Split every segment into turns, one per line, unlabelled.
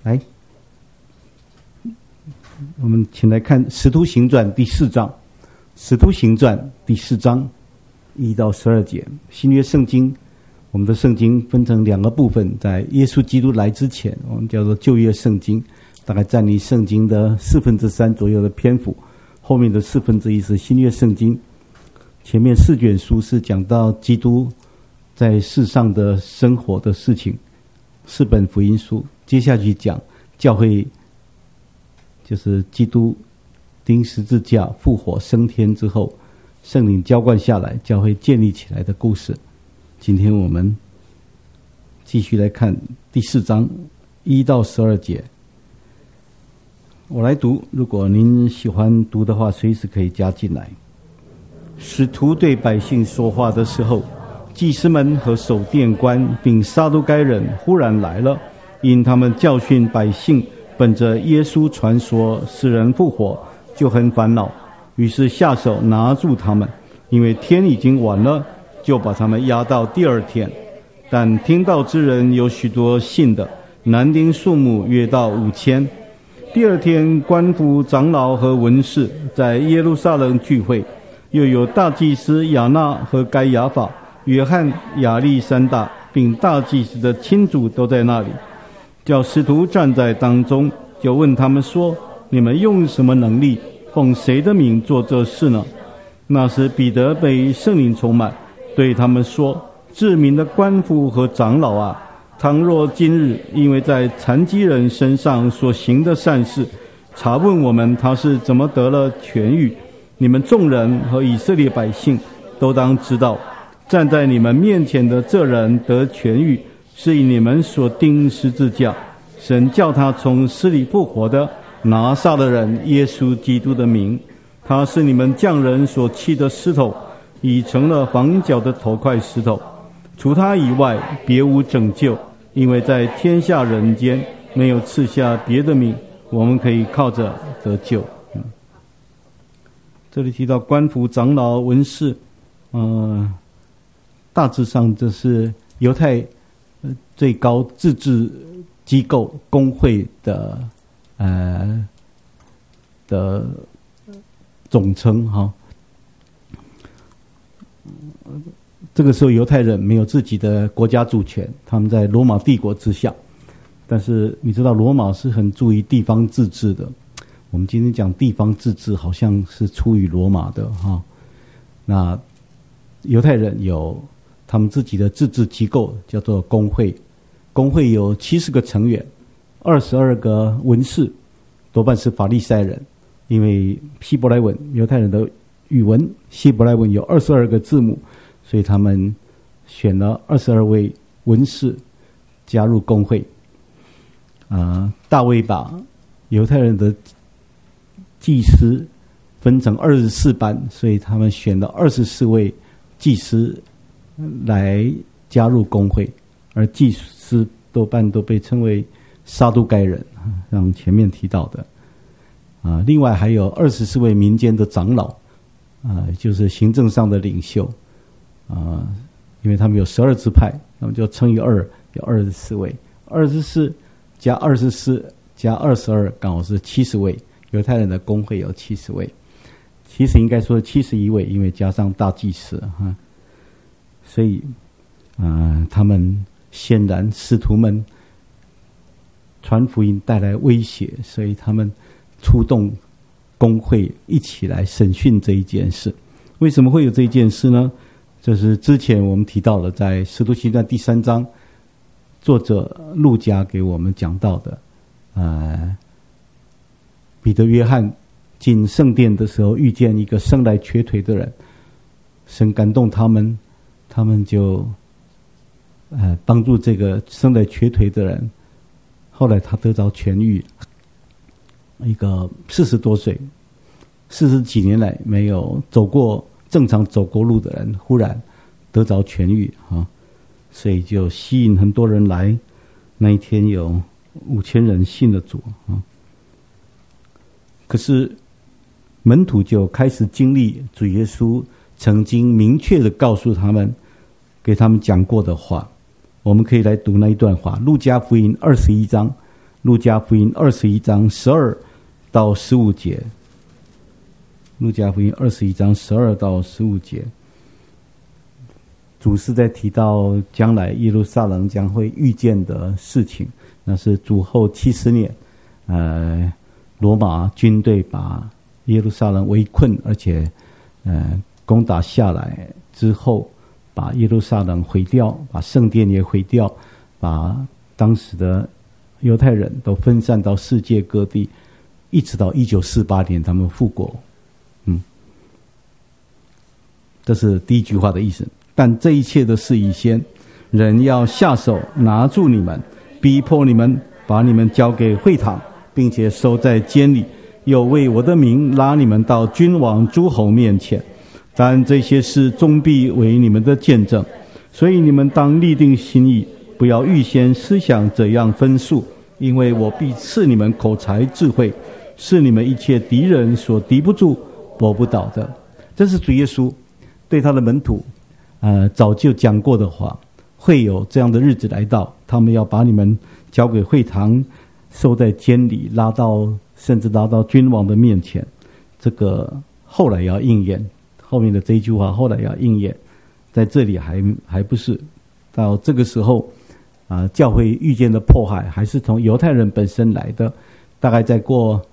来，我们请来看《使徒行传》第4章，《使徒行传》第4章1到12节。新约圣经，我们的圣经分成2个部分，在耶稣基督来之前，我们叫做旧约圣经，大概占领圣经的3/4左右的篇幅，后面的1/4是新约圣经。前面4卷书是讲到基督在世上的生活的事情，4本福音书。接下去讲教会，就是基督钉十字架复活升天之后，圣灵浇灌下来，教会建立起来的故事。今天我们继续来看第4章1到12节。我来读，如果您喜欢读的话，随时可以加进来。使徒对百姓说话的时候，祭司们和守殿官并撒都该人忽然来了，因他们教训百姓本着耶稣传说死人复活，就很烦恼，于是下手拿住他们，因为天已经晚了，就把他们押到第2天。但听道之人有许多信的，男丁数目约到5000。第2天，官府长老和文士在耶路撒冷聚会，又有大祭司亚那和该亚法、约翰、亚历山大，并大祭司的亲族都在那里。叫使徒站在当中，就问他们说：你们用什么能力，奉谁的名做这事呢？那时彼得被圣灵充满，对他们说：治民的官府和长老啊，倘若今日因为在残疾人身上所行的善事，查问我们他是怎么得了痊愈，你们众人和以色列百姓都当知道，站在你们面前的这人得痊愈，是以你们所钉十字架，神叫他从死里复活的拿撒勒人耶稣基督的名，他是你们匠人所弃的石头，已成了房角的头块石头。除他以外，别无拯救，因为在天下人间没有赐下别的名，我们可以靠着得救。这里提到官府、长老、文士，大致上这是犹太最高自治机构公会的总称哈。这个时候犹太人没有自己的国家主权，他们在罗马帝国之下。但是你知道罗马是很注意地方自治的。我们今天讲地方自治好像是出于罗马的哈。那犹太人有他们自己的自治机构，叫做公会。公会有70个成员，22个文士，多半是法利赛人，因为希伯来文，犹太人的语文希伯来文有22个字母，所以他们选了22位文士加入公会。大卫把犹太人的祭司分成24班，所以他们选了24位祭司来加入公会，而祭司多半都被称为撒都该人，像前面提到的。另外还有24位民间的长老，就是行政上的领袖，因为他们有12支派，那么就乘以2，有24位，24加24加22刚好是70位。犹太人的公会有70位，其实应该说71位，因为加上大祭司哈。所以他们显然使徒们传福音带来威胁，所以他们出动公会一起来审讯这一件事。为什么会有这一件事呢？就是之前我们提到了，在使徒行传第3章，作者路加给我们讲到的，彼得、约翰进圣殿的时候，遇见一个生来瘸腿的人，神感动他们，他们就帮助这个生来瘸腿的人。后来他得着痊愈，一个40多岁、40几年来没有正常走过路的人，忽然得着痊愈所以就吸引很多人来。那一天有5000人信了主可是门徒就开始经历主耶稣曾经明确的告诉他们，给他们讲过的话。我们可以来读那一段话，路加福音21章路加福音21章12到15节。路加福音21章12到15节，主是在提到将来耶路撒冷将会遇见的事情，那是主后70年，罗马军队把耶路撒冷围困，而且攻打下来之后，把耶路撒冷毁掉，把圣殿也毁掉，把当时的犹太人都分散到世界各地，一直到1948年他们复国。这是第一句话的意思。但这一切的事以先，人要下手拿住你们，逼迫你们，把你们交给会堂，并且收在监里，又为我的名拉你们到君王诸侯面前。但这些事终必为你们的见证，所以你们当立定心意，不要预先思想怎样分数，因为我必赐你们口才智慧，是你们一切敌人所敌不住搏不倒的。这是主耶稣对他的门徒早就讲过的话，会有这样的日子来到，他们要把你们交给会堂，收在监里，甚至拉到君王的面前。这个后来要应验，后面的这一句话后来要应验，在这里还不是。到这个时候教会遇见的迫害还是从犹太人本身来的，大概再过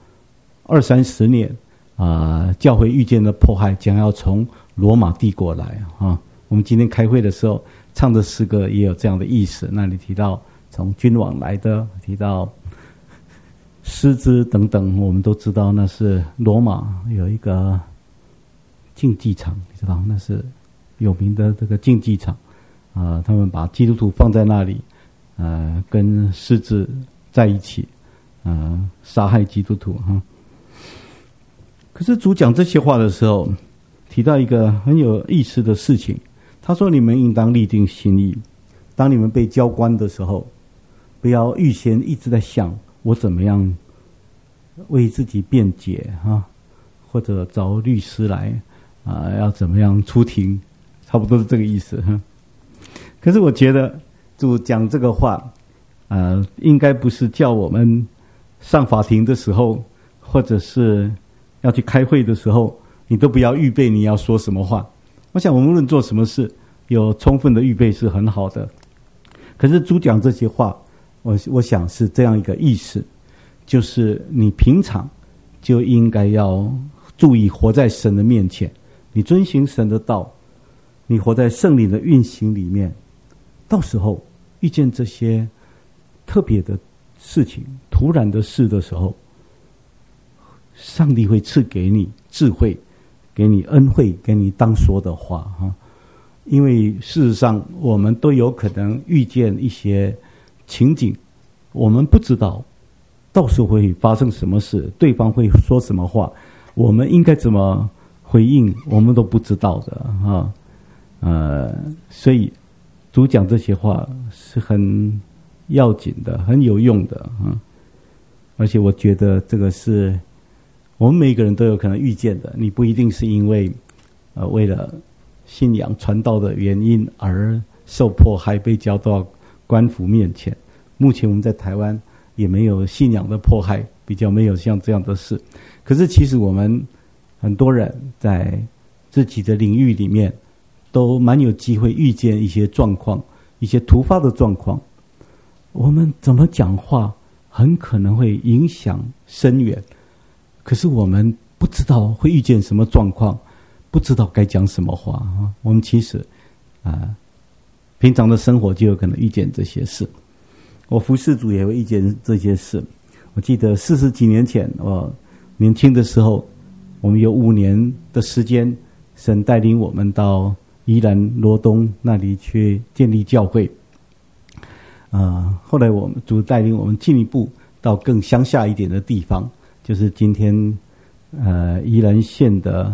20-30年教会遇见的迫害将要从罗马帝国来我们今天开会的时候唱的诗歌也有这样的意思，那里提到从君王来的，提到狮子等等，我们都知道那是罗马有一个竞技场，你知道那是有名的这个竞技场他们把基督徒放在那里跟狮子在一起杀害基督徒可是主讲这些话的时候提到一个很有意思的事情，他说你们应当立定心意，当你们被交官的时候，不要预先一直在想我怎么样为自己辩解或者找律师来要怎么样出庭，差不多是这个意思可是我觉得主讲这个话应该不是叫我们上法庭的时候，或者是要去开会的时候，你都不要预备你要说什么话。我想我们无论做什么事，有充分的预备是很好的。可是主讲这些话，我想是这样一个意思，就是你平常就应该要注意活在神的面前，你遵行神的道，你活在圣灵的运行里面，到时候遇见这些特别的事情、突然的事的时候，上帝会赐给你智慧，给你恩惠，给你当说的话因为事实上我们都有可能遇见一些情景，我们不知道到时候会发生什么事，对方会说什么话，我们应该怎么回应，我们都不知道的所以主讲这些话是很要紧的，很有用的而且我觉得这个是我们每个人都有可能遇见的，你不一定是因为为了信仰传道的原因而受迫害被交到官府面前。目前我们在台湾也没有信仰的迫害，比较没有像这样的事。可是其实我们很多人在自己的领域里面都蛮有机会遇见一些状况，一些突发的状况，我们怎么讲话很可能会影响深远，可是我们不知道会遇见什么状况，不知道该讲什么话我们其实平常的生活就有可能遇见这些事。我服侍主也会遇见这些事。我记得40几年前我年轻的时候，我们有5年的时间，神带领我们到宜兰罗东那里去建立教会后来我们主带领我们进一步到更乡下一点的地方，就是今天宜兰县的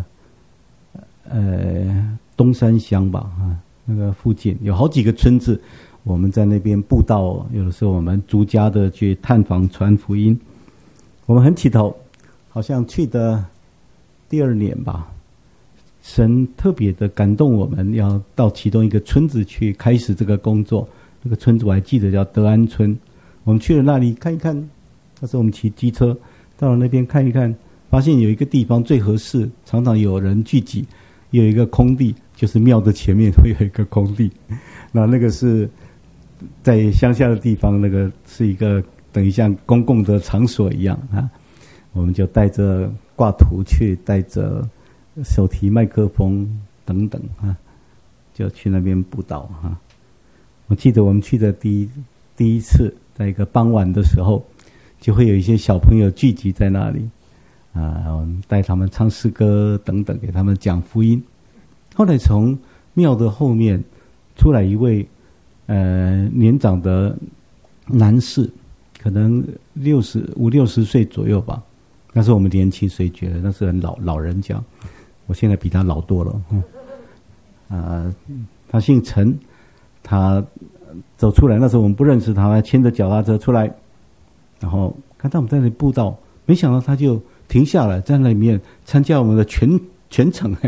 东山乡吧那个附近有好几个村子，我们在那边布道，有的时候我们逐家的去探访传福音。我们很起头，好像去的第2年吧，神特别的感动我们要到其中一个村子去开始这个工作。那个村子我还记得叫德安村，我们去了那里看一看， 那时候我们骑机车到了那边看一看，发现有一个地方最合适，常常有人聚集，有一个空地，就是庙的前面会有一个空地。那个是在乡下的地方，那个是一个等于像公共的场所一样啊。我们就带着挂图去，带着手提麦克风等等啊，就去那边布道啊。我记得我们去的第一次，在一个傍晚的时候，就会有一些小朋友聚集在那里啊，我们带他们唱诗歌等等，给他们讲福音。后来从庙的后面出来一位年长的男士，可能50-60岁左右吧。那时候我们年轻，所以觉得那是很老人家。我现在比他老多了。他姓陈，他走出来，那时候我们不认识他，他牵着脚踏车出来，然后看到我们在那里布道，没想到他就停下来，在那里面参加我们的全程。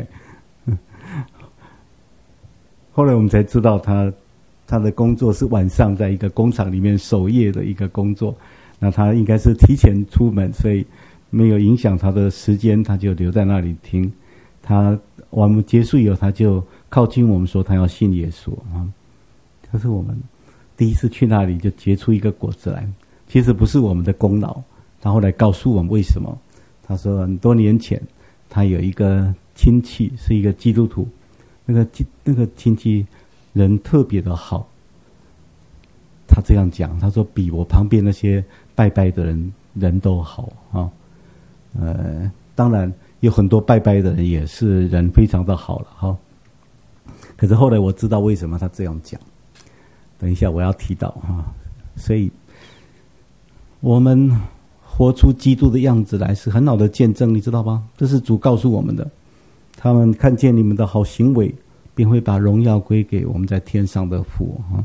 后来我们才知道他的工作是晚上在一个工厂里面守夜的一个工作，那他应该是提前出门，所以没有影响他的时间，他就留在那里听。我们结束以后，他就靠近我们说他要信耶稣啊。可是我们第一次去那里就结出一个果子来，其实不是我们的功劳。他后来告诉我们为什么，他说很多年前他有一个亲戚是一个基督徒，那个亲戚人特别的好。他这样讲，他说比我旁边那些拜拜的人都好啊。当然有很多拜拜的人也是人非常的好了哈。可是后来我知道为什么他这样讲，等一下我要提到哈。所以我们活出基督的样子来是很好的见证，你知道吗？这是主告诉我们的。他们看见你们的好行为，便会把荣耀归给我们在天上的父哈。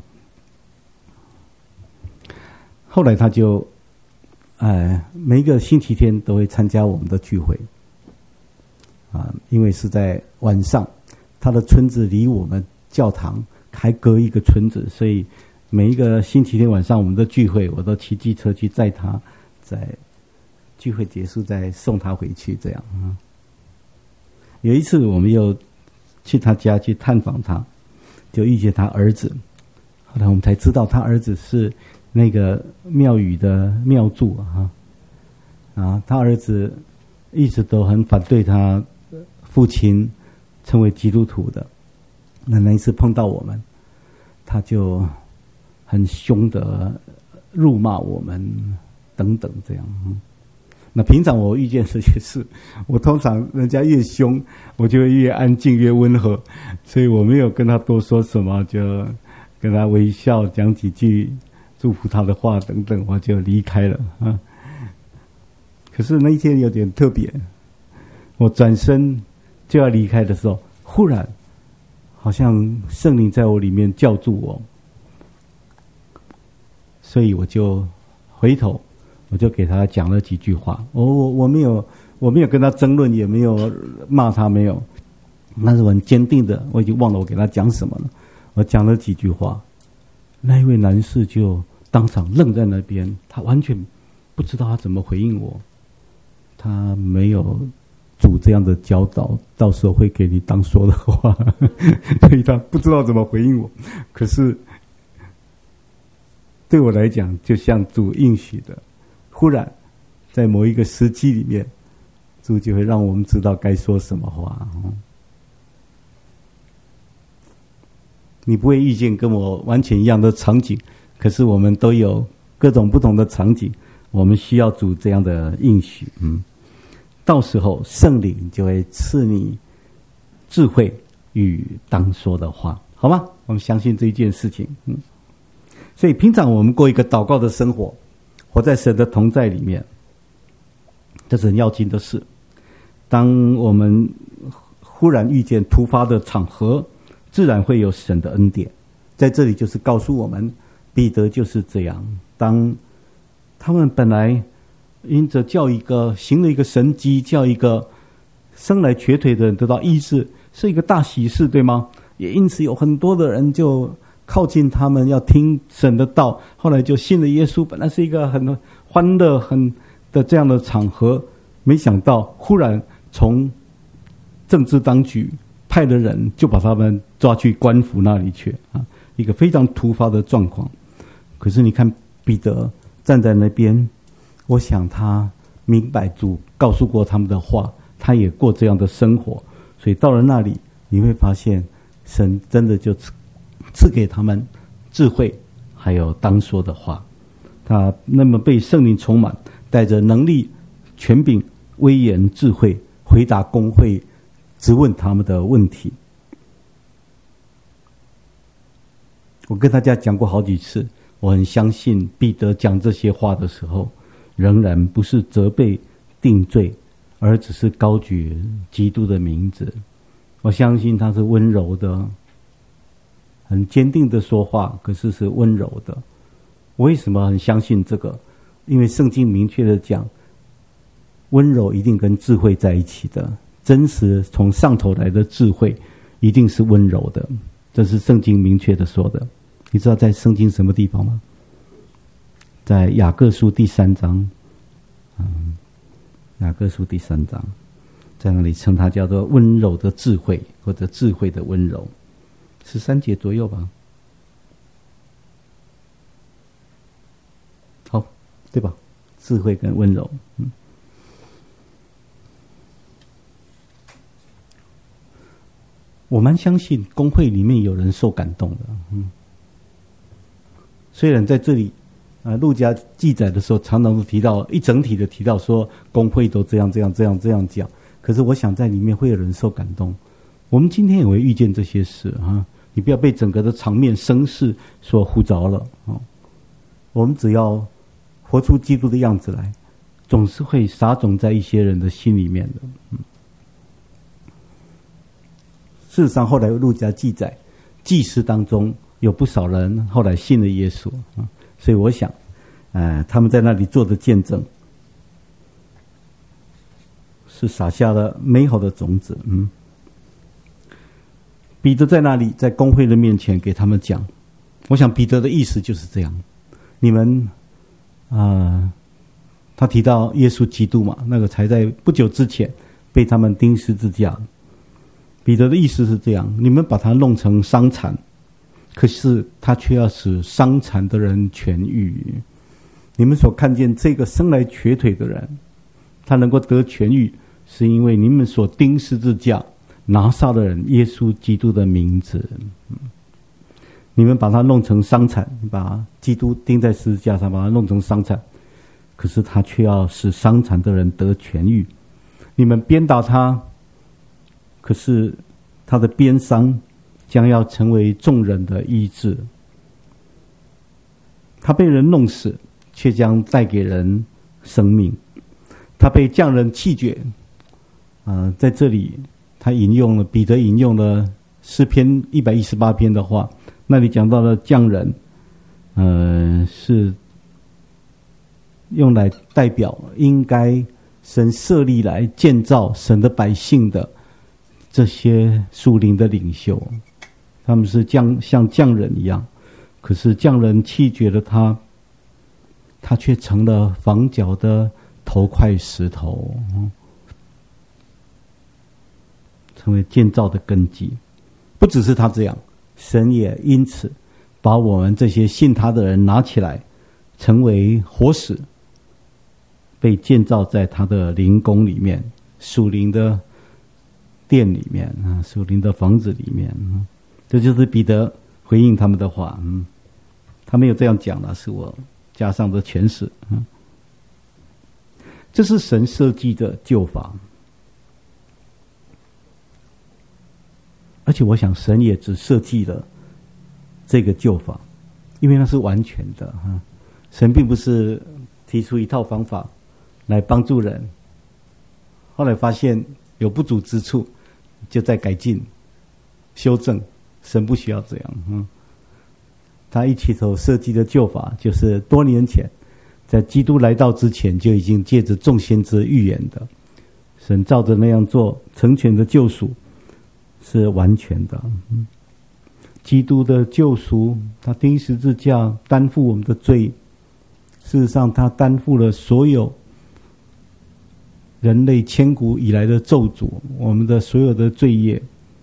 后来他就每一个星期天都会参加我们的聚会啊，因为是在晚上，他的村子离我们教堂还隔一个村子，所以每一个星期天晚上我们的聚会，我都骑机车去载他，在聚会结束再送他回去，这样啊。有一次我们又去他家去探访他，就遇见他儿子，后来我们才知道他儿子是那个庙宇的庙祝他儿子一直都很反对他父亲成为基督徒的。那一次碰到我们，他就很凶的辱骂我们等等这样。那平常我遇见这些事，我通常人家越凶，我就会越安静越温和，所以我没有跟他多说什么，就跟他微笑讲几句祝福他的话等等，我就离开了啊。可是那一天有点特别，我转身就要离开的时候，忽然好像圣灵在我里面叫住我，所以我就回头，我就给他讲了几句话。我没有跟他争论，也没有骂他，没有。但是我很坚定的，我已经忘了我给他讲什么了。我讲了几句话，那一位男士就当场愣在那边，他完全不知道他怎么回应我。他没有主这样的教导，到时候会给你当说的话，所以他不知道怎么回应我。可是对我来讲，就像主应许的，忽然在某一个时机里面，主就会让我们知道该说什么话。你不会遇见跟我完全一样的场景，可是我们都有各种不同的场景，我们需要主这样的应许。到时候圣灵就会赐你智慧与当说的话，好吗？我们相信这一件事情。所以平常我们过一个祷告的生活，活在神的同在里面，这是很要紧的事。当我们忽然遇见突发的场合，自然会有神的恩典。在这里就是告诉我们，彼得就是这样，当他们本来因着行了一个神迹，叫一个生来瘸腿的人得到医治，是一个大喜事，对吗？也因此有很多的人就靠近他们，要听神的道，后来就信了耶稣。本来是一个很欢乐的这样的场合，没想到忽然从政治当局派的人就把他们抓去官府那里去啊，一个非常突发的状况。可是你看彼得站在那边，我想他明白主告诉过他们的话，他也过这样的生活，所以到了那里你会发现神真的就赐给他们智慧还有当说的话。他那么被圣灵充满，带着能力权柄威严智慧回答公会质问他们的问题。我跟大家讲过好几次，我很相信彼得讲这些话的时候，仍然不是责备定罪，而只是高举基督的名字。我相信他是温柔的，很坚定的说话，可是是温柔的。我为什么很相信这个？因为圣经明确的讲，温柔一定跟智慧在一起的，真实从上头来的智慧一定是温柔的，这是圣经明确的说的。你知道在圣经什么地方吗？在雅各书第3章，雅各书第3章，在那里称它叫做温柔的智慧，或者智慧的温柔，13节左右吧。好，对吧？智慧跟温柔，我蛮相信公会里面有人受感动的，虽然在这里路加记载的时候常常都提到一整体的提到说公会都这样讲，可是我想在里面会有人受感动。我们今天也会遇见这些事啊，你不要被整个的场面声势所唬着了啊。我们只要活出基督的样子来，总是会撒种在一些人的心里面的。事实上后来路加记载，祭司当中有不少人后来信了耶稣啊，所以我想他们在那里做的见证是撒下了美好的种子。彼得在那里在公会的面前给他们讲，我想彼得的意思就是这样，你们他提到耶稣基督嘛，那个才在不久之前被他们钉十字架。彼得的意思是这样，你们把他弄成伤残，可是他却要使伤残的人痊愈。你们所看见这个生来瘸腿的人，他能够得痊愈，是因为你们所钉十字架拿撒勒人耶稣基督的名字。你们把他弄成伤残，把基督钉在十字架上，把他弄成伤残，可是他却要使伤残的人得痊愈。你们鞭打他，可是他的鞭伤将要成为众人的医治。他被人弄死，却将带给人生命。他被匠人弃绝。在这里他彼得引用了诗篇118篇的话，那里讲到了匠人是用来代表应该神设立来建造神的百姓的这些属灵的领袖，他们是像匠人一样，可是匠人弃绝了他，他却成了房角的头块石头，成为建造的根基。不只是他这样，神也因此把我们这些信他的人拿起来，成为活石，被建造在他的灵宫里面，属灵的店里面，属灵的房子里面。这就是彼得回应他们的话。他没有这样讲了，是我加上的诠释。这是神设计的救法，而且我想神也只设计了这个救法，因为那是完全的。神并不是提出一套方法来帮助人，后来发现有不足之处就再改进修正。神不需要这样。他一起头设计的救法，就是多年前在基督来到之前就已经借着众先知预言的。神照着那样做成全的救赎是完全的。 基督的救赎，他钉十字架担负我们的罪。事实上，他担负了所有人类千古以来的咒诅，我们的所有的罪业，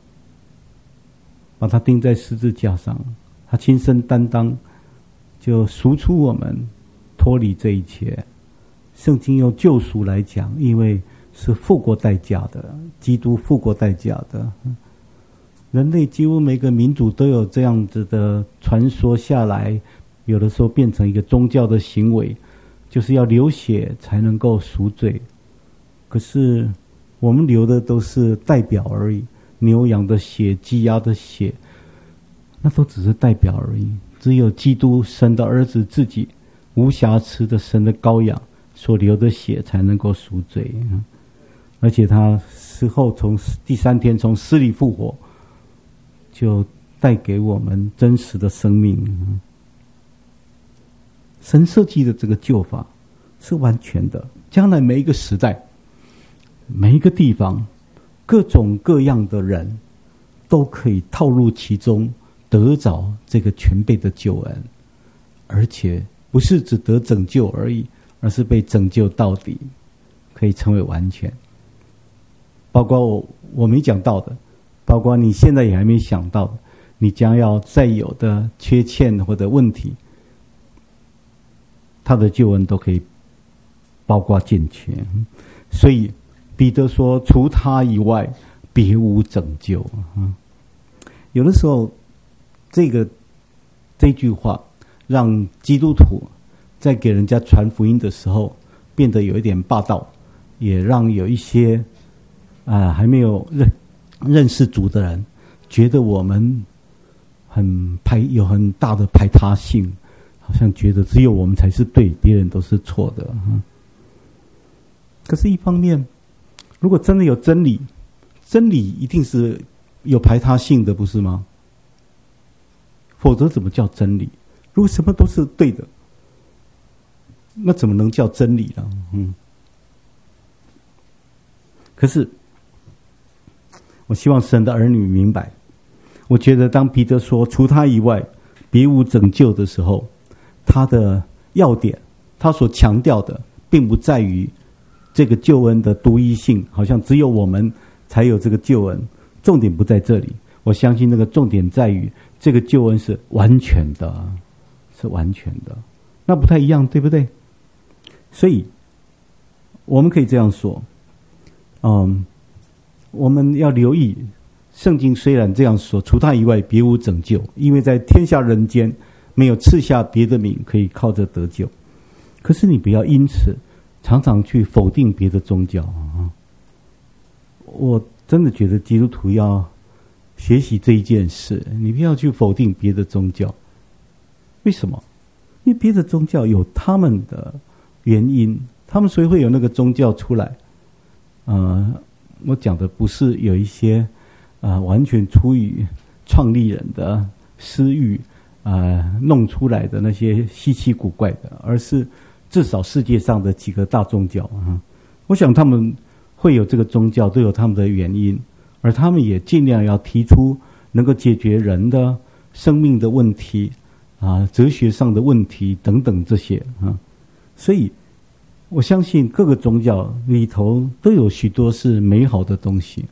把他钉在十字架上，他亲身担当，就赎出我们，脱离这一切。圣经用救赎来讲，因为是付过代价的，基督付过代价的。人类几乎每个民族都有这样子的传说下来，有的时候变成一个宗教的行为，就是要流血才能够赎罪。可是我们流的都是代表而已，牛羊的血、鸡鸭的血，那都只是代表而已。只有基督神的儿子自己无瑕疵的神的羔羊所流的血才能够赎罪。而且他死后从第3天从死里复活，就带给我们真实的生命。神设计的这个救法是完全的，将来每一个时代、每一个地方、各种各样的人都可以套入其中，得着这个全备的救恩，而且不是只得拯救而已，而是被拯救到底，可以成为完全。包括我没讲到的，包括你现在也还没想到的，你将要再有的缺陷或者问题，他的救恩都可以包括进去。所以彼得说，除他以外别无拯救。有的时候这句话让基督徒在给人家传福音的时候变得有一点霸道，也让有一些还没有认识主的人觉得我们有很大的排他性，好像觉得只有我们才是对，别人都是错的。可是一方面，如果真的有真理，真理一定是有排他性的，不是吗？否则怎么叫真理？如果什么都是对的，那怎么能叫真理呢？可是我希望神的儿女明白，我觉得当彼得说除他以外别无拯救的时候，他的要点，他所强调的并不在于这个救恩的独一性，好像只有我们才有这个救恩，重点不在这里。我相信那个重点在于这个救恩是完全的，是完全的，那不太一样，对不对？所以我们可以这样说，我们要留意，圣经虽然这样说，除他以外别无拯救，因为在天下人间没有赐下别的名可以靠着得救。可是你不要因此常常去否定别的宗教。我真的觉得基督徒要学习这一件事，你不要去否定别的宗教。为什么？因为别的宗教有他们的原因，他们所以会有那个宗教出来。我讲的不是有一些完全出于创立人的私欲弄出来的那些稀奇古怪的，而是至少世界上的几个大宗教。我想他们会有这个宗教都有他们的原因，而他们也尽量要提出能够解决人的生命的问题哲学上的问题等等这些所以我相信各个宗教里头都有许多是美好的东西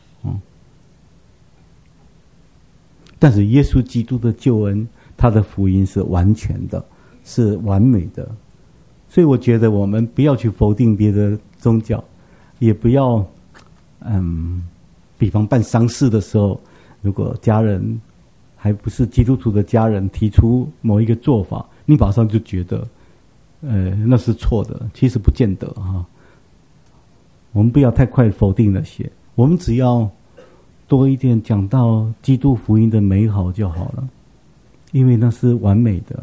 但是耶稣基督的救恩，他的福音是完全的，是完美的。所以我觉得我们不要去否定别的宗教，也不要比方办丧事的时候，如果家人还不是基督徒的家人提出某一个做法，你马上就觉得那是错的，其实不见得我们不要太快否定那些，我们只要多一点讲到基督福音的美好就好了，因为那是完美的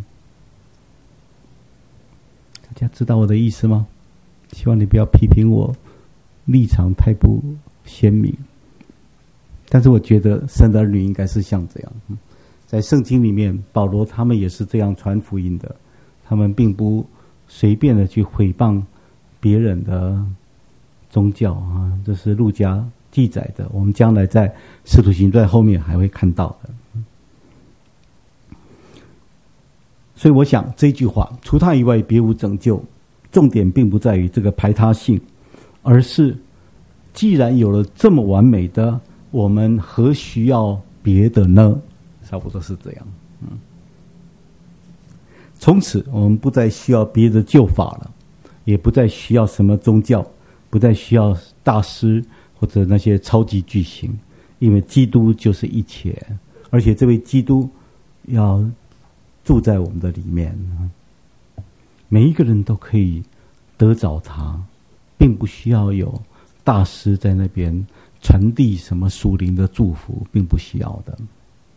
大家知道我的意思吗？希望你不要批评我立场太不鲜明，但是我觉得神的儿女应该是像这样在圣经里面保罗他们也是这样传福音的，他们并不随便的去毁谤别人的宗教这是路加记载的，我们将来在使徒行传后面还会看到的所以我想这句话除他以外别无拯救，重点并不在于这个排他性，而是既然有了这么完美的，我们何须要别的呢？差不多是这样。从此我们不再需要别的救法了，也不再需要什么宗教，不再需要大师或者那些超级巨星，因为基督就是一切，而且这位基督要住在我们的里面，每一个人都可以得着他，并不需要有大师在那边传递什么属灵的祝福，并不需要的。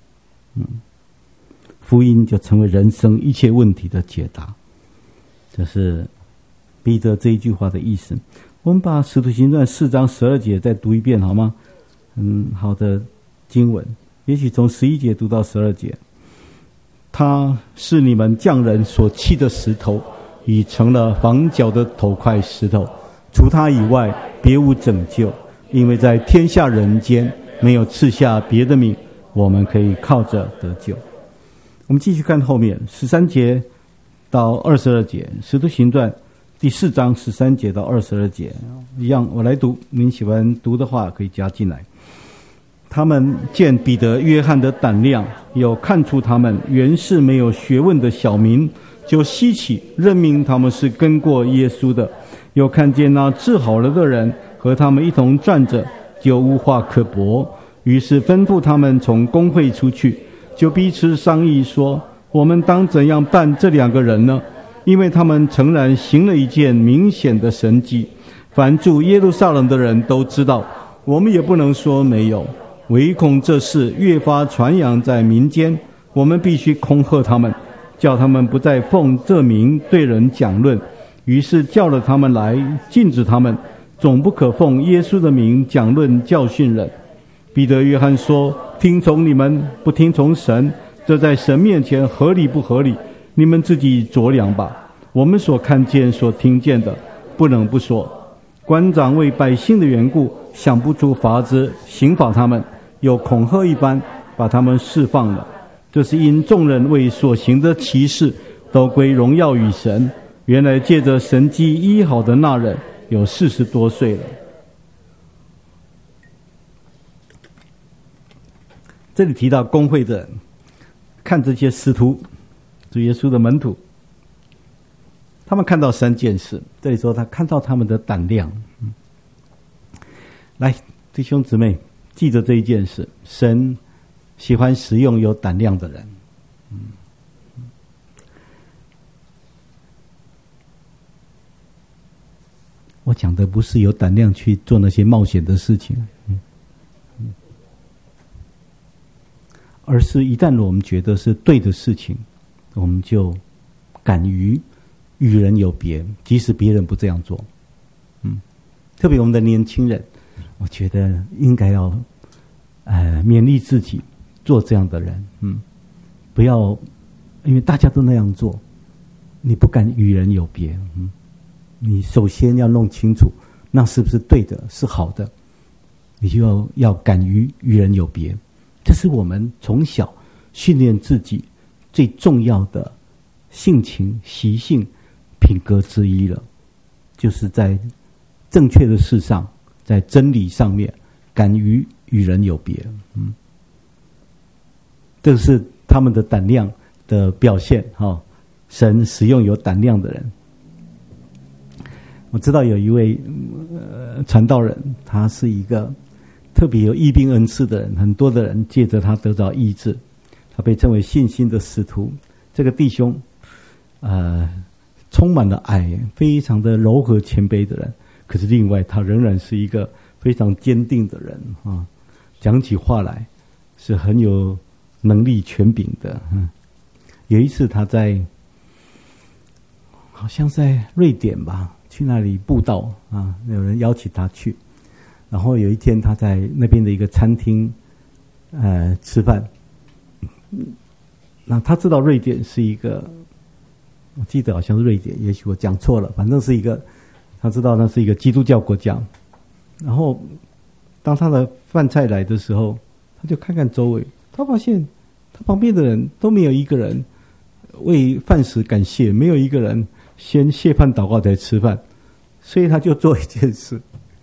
福音就成为人生一切问题的解答，这是彼得这一句话的意思。我们把使徒行传4章12节再读一遍好吗？好的经文，也许从11节读到12节。他是你们匠人所弃的石头，已成了房角的头块石头，除他以外别无拯救，因为在天下人间没有赐下别的名，我们可以靠着得救。我们继续看后面13节到22节，使徒行传第4章13节到22节一样，我来读，您喜欢读的话可以加进来。他们见彼得、约翰的胆量，又看出他们原是没有学问的小民，就希奇，任命他们是跟过耶稣的。又看见那治好了的人和他们一同站着，就无话可驳，于是吩咐他们从公会出去，就彼此商议说：我们当怎样办这2个人呢？因为他们诚然行了一件明显的神迹，凡住耶路撒冷的人都知道，我们也不能说没有。唯恐这事越发传扬在民间，我们必须恐吓他们，叫他们不再奉这名对人讲论。于是叫了他们来，禁止他们，总不可奉耶稣的名讲论教训人。彼得、约翰说：听从你们，不听从神，这在神面前合理不合理？你们自己酌量吧。我们所看见、所听见的，不能不说。官长为百姓的缘故，想不出法子刑罚他们，又恐吓一般，把他们释放了。这是因众人为所行的奇事，都归荣耀与神。原来借着神迹医好的那人，有40多岁了。这里提到公会的人，看这些使徒，主耶稣的门徒，他们看到3件事。这里说他看到他们的胆量。来，弟兄姊妹，记着这一件事，神喜欢使用有胆量的人。我讲的不是有胆量去做那些冒险的事情，而是一旦我们觉得是对的事情，我们就敢于与人有别，即使别人不这样做。特别我们的年轻人，我觉得应该要勉励自己做这样的人。不要因为大家都那样做，你不敢与人有别。你首先要弄清楚那是不是对的，是好的，你就要敢于与人有别。这是我们从小训练自己最重要的性情、习性、品格之一了，就是在正确的事上，在真理上面敢于与人有别。这是他们的胆量的表现。神使用有胆量的人。我知道有一位传道人，他是一个特别有医病恩赐的人，很多的人借着他得到医治，他被称为信心的使徒。这个弟兄充满了爱，非常的柔和谦卑的人，可是另外他仍然是一个非常坚定的人。讲起话来是很有能力权柄的。有一次他在好像在瑞典吧，去那里布道有人邀请他去，然后有一天他在那边的一个餐厅吃饭。那他知道瑞典是一个，我记得好像是瑞典，也许我讲错了，反正是一个，他知道那是一个基督教国家。然后当他的饭菜来的时候，他就看看周围，他发现他旁边的人都没有一个人为饭食感谢，没有一个人先谢饭祷告才吃饭，所以他就做一件事，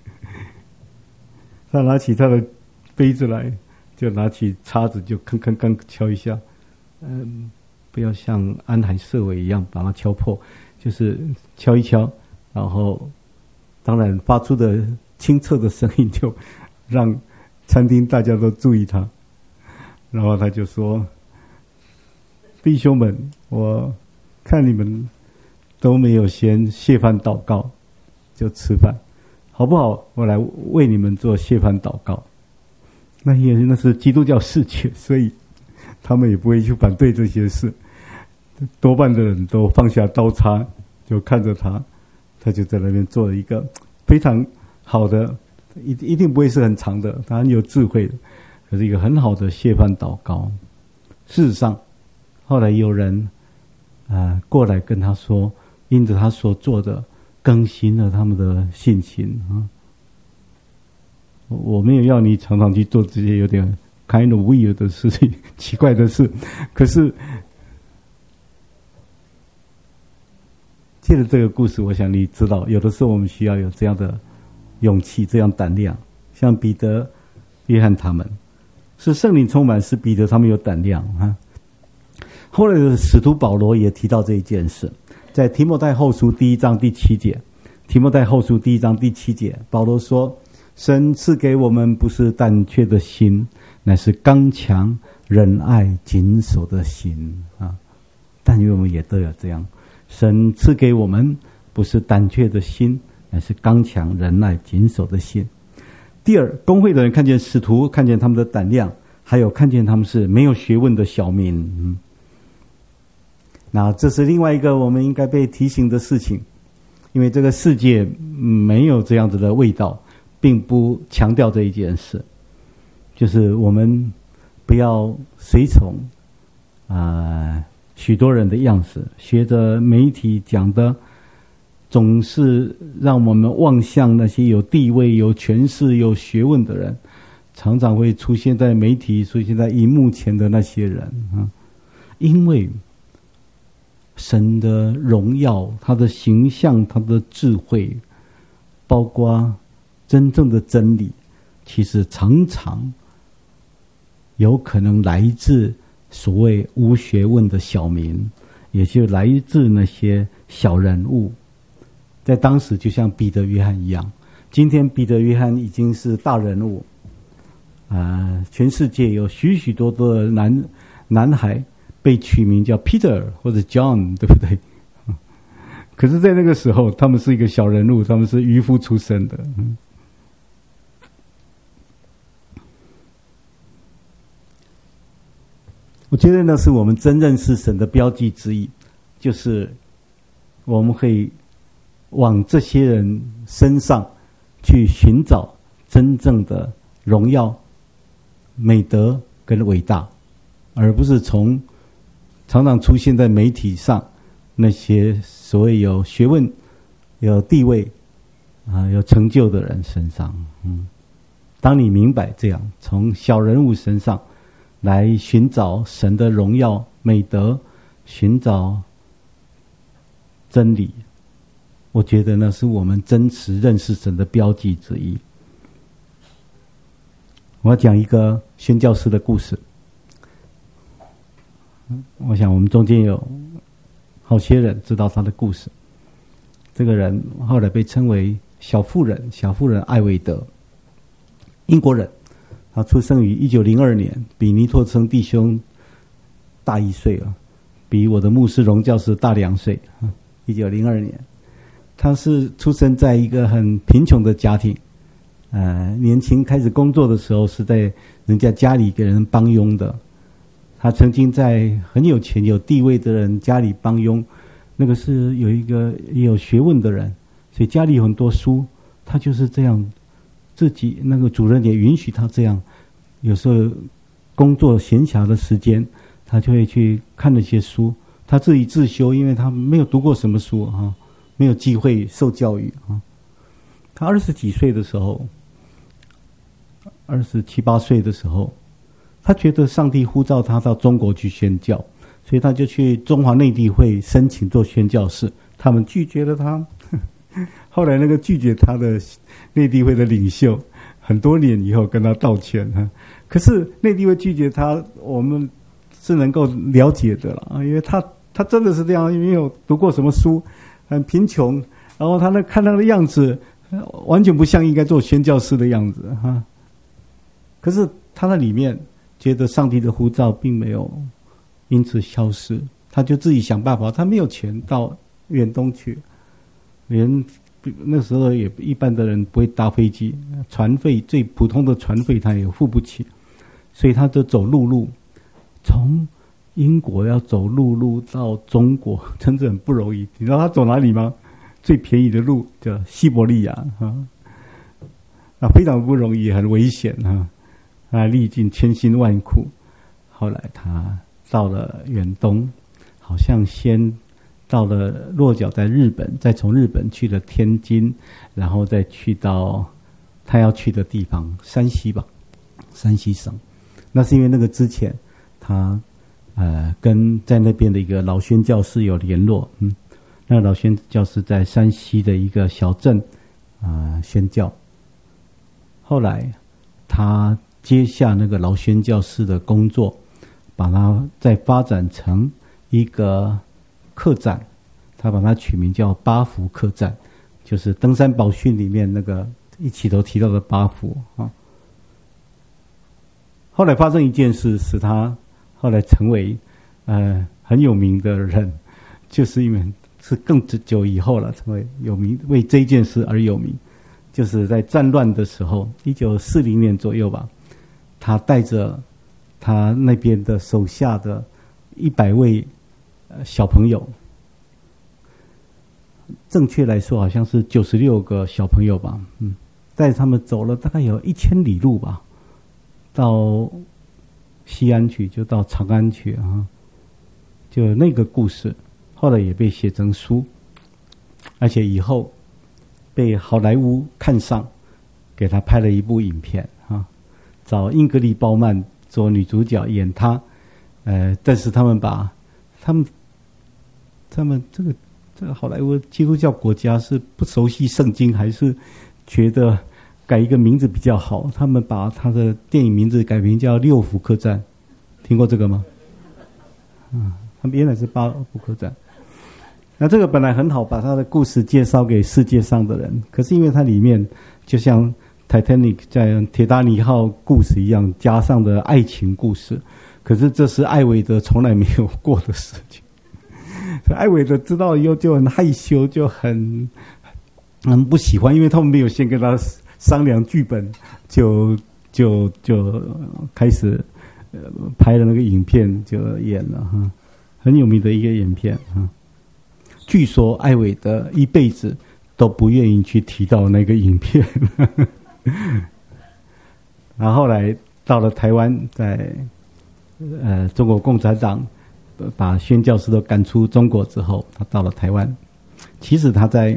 他拿起他的杯子来，就拿起叉子就铿铿铿敲一下，不要像安海瑟薇一样把它敲破，就是敲一敲，然后当然发出的清澈的声音就让餐厅大家都注意他，然后他就说：“弟兄们，我看你们都没有先谢饭祷告就吃饭，好不好？我来为你们做谢饭祷告。”那是基督教世界，所以他们也不会去反对这些事。多半的人都放下刀叉，就看着他，他就在那边做了一个非常好的，一定不会是很长的，他很有智慧的，可是一个很好的谢饭祷告。事实上，后来有人过来跟他说，因着他所做的更新了他们的信心啊。我没有要你常常去做这些有点 kind of weird 的事情，奇怪的事，可是借着这个故事，我想你知道，有的时候我们需要有这样的勇气，这样胆量。像彼得、约翰他们，是圣灵充满，是彼得他们有胆量啊。后来的使徒保罗也提到这一件事，在提摩太后书1章第7节，提摩太后书1章第7节，保罗说：“神赐给我们不是胆怯的心，乃是刚强、仁爱、谨守的心啊。”但愿我们也都有这样。神赐给我们不是胆怯的心，乃是刚强、仁爱、谨守的心。第二，公会的人看见使徒，看见他们的胆量，还有看见他们是没有学问的小民。那这是另外一个我们应该被提醒的事情，因为这个世界没有这样子的味道，并不强调这一件事，就是我们不要随从许多人的样式，学着媒体讲的，总是让我们望向那些有地位、有权势、有学问的人，常常会出现在媒体、出现在荧幕前的那些人啊。因为神的荣耀、他的形象、他的智慧，包括真正的真理，其实常常有可能来自所谓无学问的小民，也就来自那些小人物。在当时就像彼得、约翰一样，今天彼得、约翰已经是大人物全世界有许许多多的男孩被取名叫 Peter 或者 John， 对不对？可是在那个时候他们是一个小人物，他们是渔夫出身的。我觉得那是我们真认识神的标记之一，就是我们会往这些人身上去寻找真正的荣耀、美德跟伟大，而不是从常常出现在媒体上那些所谓有学问、有地位有成就的人身上。当你明白这样，从小人物身上来寻找神的荣耀、美德，寻找真理，我觉得那是我们真实认识神的标记之一。我要讲一个宣教师的故事。我想我们中间有好些人知道他的故事。这个人后来被称为小妇人艾维德，英国人。他出生于1902年，比尼托生弟兄大1岁了，比我的牧师荣教师大2岁。1902年，他是出生在一个很贫穷的家庭。年轻开始工作的时候是在人家家里给人帮佣的。他曾经在很有钱有地位的人家里帮佣，那个是有一个也有学问的人，所以家里有很多书，他就是这样。自己那个主人也允许他这样，有时候工作闲暇的时间，他就会去看那些书。他自己自修，因为他没有读过什么书没有机会受教育他20几岁的时候，27、8岁的时候，他觉得上帝呼召他到中国去宣教，所所以他就去中华内地会申请做宣教士，他们拒绝了他。后来那个拒绝他的内地会的领袖，很多年以后跟他道歉哈。可是内地会拒绝他，我们是能够了解的了啊，因为他真的是这样，没有读过什么书，很贫穷，然后他看他的样子，完全不像应该做宣教士的样子哈。可是他那里面觉得上帝的呼召并没有因此消失，他就自己想办法，他没有钱到远东去，连那时候也一般的人不会搭飞机，船费最普通的船费他也付不起，所以他就走陆路，从英国要走陆路到中国，真的很不容易。你知道他走哪里吗？最便宜的路叫西伯利亚啊，非常不容易，很危险啊，历尽千辛万苦。后来他到了远东，好像先到了落脚在日本，再从日本去了天津，然后再去到他要去的地方山西吧，山西省。那是因为那个之前他跟在那边的一个老宣教士有联络，那老宣教士在山西的一个小镇宣教。后来他接下那个老宣教士的工作，把它再发展成一个客栈，他把它取名叫八福客栈，就是登山宝训里面那个一起头提到的八福啊。后来发生一件事，使他后来成为很有名的人，就是因为是更久以后了，成为有名，为这件事而有名。就是在战乱的时候，1940年左右吧，他带着他那边的手下的100位小朋友，正确来说好像是96个小朋友吧，带他们走了大概有1000里路吧，到西安去，就到长安去啊。就那个故事后来也被写成书，而且以后被好莱坞看上，给他拍了一部影片啊，找英格丽褒曼做女主角演他，但是他们把他们这个好莱坞基督教国家是不熟悉圣经，还是觉得改一个名字比较好，他们把他的电影名字改名叫六福客栈，听过这个吗？他们原来是八福客栈。那这个本来很好，把他的故事介绍给世界上的人，可是因为它里面就像 Titanic 在铁达尼号故事一样，加上的爱情故事，可是这是艾维德从来没有过的事情。艾维德知道以后就很害羞，就很不喜欢，因为他们没有先跟他商量剧本，就开始拍了那个影片就演了哈，很有名的一个影片哈。据说艾维德一辈子都不愿意去提到那个影片。然后后来到了台湾，在中国共产党把宣教士都赶出中国之后，他到了台湾。其实他在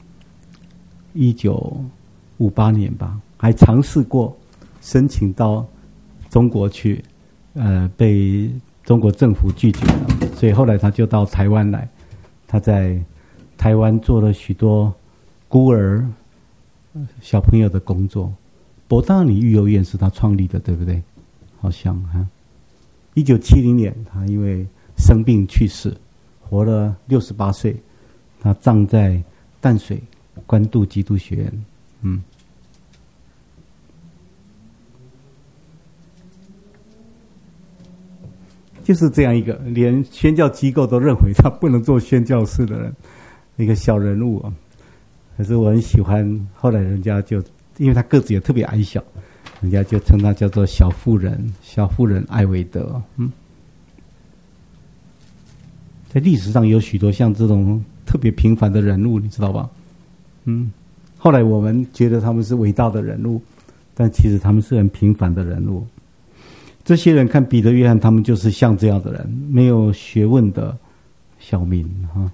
1958年吧，还尝试过申请到中国去，被中国政府拒绝了，所以后来他就到台湾来。他在台湾做了许多孤儿小朋友的工作。伯大尼育幼院是他创立的，对不对？好像1970年他因为生病去世，活了68岁，他葬在淡水关渡基督学院。就是这样一个连宣教机构都认为他不能做宣教士的人，一个小人物啊。可是我很喜欢，后来人家就因为他个子也特别矮小，人家就称他叫做小妇人艾维德。在历史上有许多像这种特别平凡的人物，你知道吧？后来我们觉得他们是伟大的人物，但其实他们是很平凡的人物。这些人看彼得、约翰，他们就是像这样的人，没有学问的小民哈。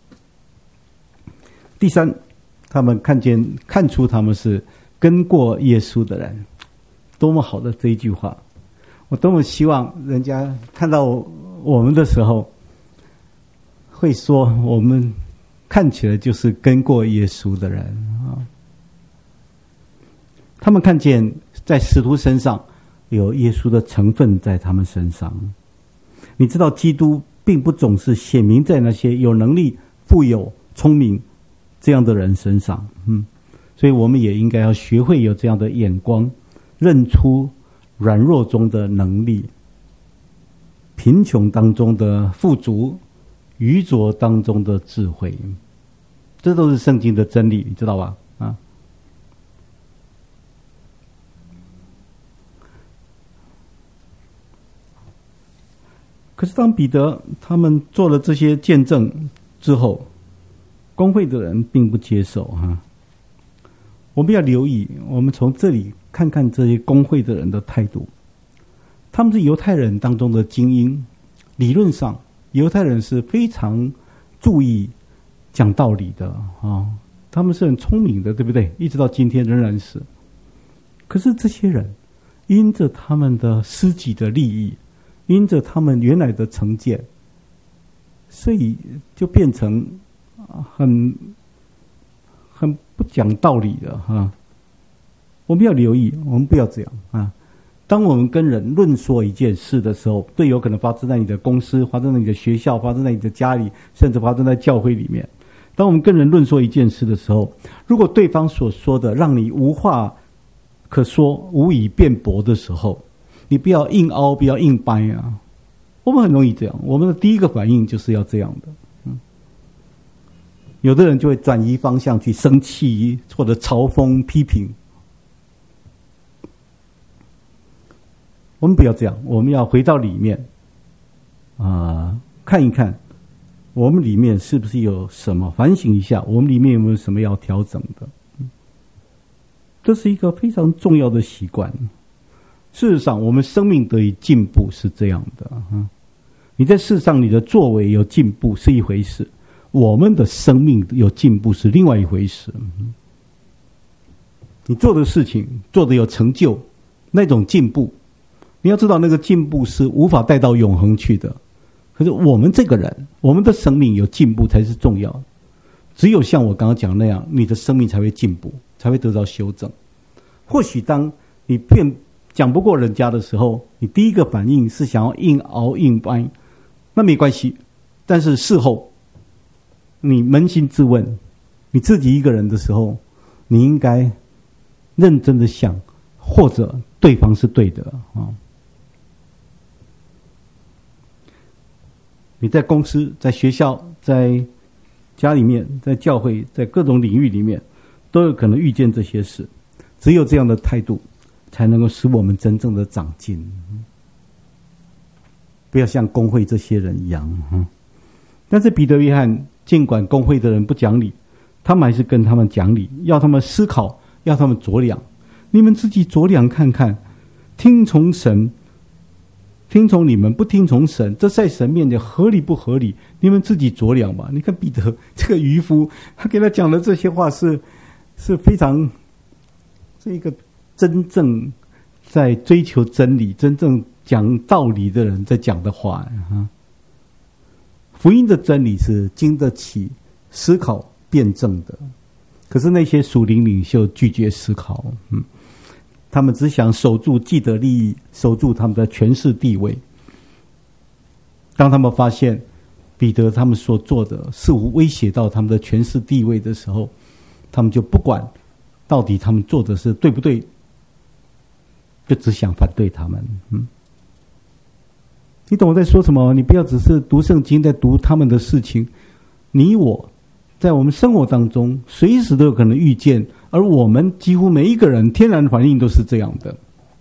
第三，他们看出他们是跟过耶稣的人，多么好的这一句话！我多么希望人家看到我们的时候，会说我们看起来就是跟过耶稣的人啊。他们看见在使徒身上有耶稣的成分在他们身上。你知道，基督并不总是显明在那些有能力、富有、聪明这样的人身上。所以我们也应该要学会有这样的眼光，认出软弱中的能力，贫穷当中的富足，愚拙当中的智慧。这都是圣经的真理，你知道吧？可是当彼得他们做了这些见证之后，公会的人并不接受我们要留意，我们从这里看看这些公会的人的态度。他们是犹太人当中的精英，理论上犹太人是非常注意讲道理的他们是很聪明的，对不对？一直到今天仍然是。可是这些人因着他们的私己的利益，因着他们原来的成见，所以就变成很不讲道理的我们要留意，我们不要这样当我们跟人论说一件事的时候，对，有可能发生在你的公司，发生在你的学校，发生在你的家里，甚至发生在教会里面。当我们跟人论说一件事的时候，如果对方所说的让你无话可说，无以辩驳的时候，你不要硬凹，不要硬掰我们很容易这样，我们的第一个反应就是要这样的有的人就会转移方向去生气，或者嘲讽批评。我们不要这样，我们要回到里面看一看我们里面是不是有什么，反省一下我们里面有没有什么要调整的。这是一个非常重要的习惯。事实上我们生命得以进步是这样的你在世上你的作为有进步是一回事，我们的生命有进步是另外一回事。你做的事情做得有成就，那种进步，你要知道那个进步是无法带到永恒去的。可是我们这个人，我们的生命有进步才是重要的。只有像我刚刚讲那样，你的生命才会进步，才会得到修正。或许当你讲不过人家的时候，你第一个反应是想要硬熬硬掰，那没关系。但是事后你扪心自问，你自己一个人的时候，你应该认真的想，或者对方是对的你在公司，在学校，在家里面，在教会，在各种领域里面，都有可能遇见这些事。只有这样的态度，才能够使我们真正的长进。不要像公会这些人一样但是彼得约翰尽管公会的人不讲理，他们还是跟他们讲理，要他们思考，要他们酌量。你们自己酌量看看，听从神，听从你们，不听从神，这在神面前合理不合理？你们自己酌量吧。你看彼得这个渔夫，他给他讲的这些话是非常，是一个真正在追求真理、真正讲道理的人在讲的话福音的真理是经得起思考辩证的，可是那些属灵领袖拒绝思考他们只想守住既得利益，守住他们的权势地位。当他们发现彼得他们所做的似乎威胁到他们的权势地位的时候，他们就不管到底他们做的是对不对，就只想反对他们你懂我在说什么？你不要只是读圣经，在读他们的事情。你我在我们生活当中随时都有可能遇见，而我们几乎每一个人天然反应都是这样的，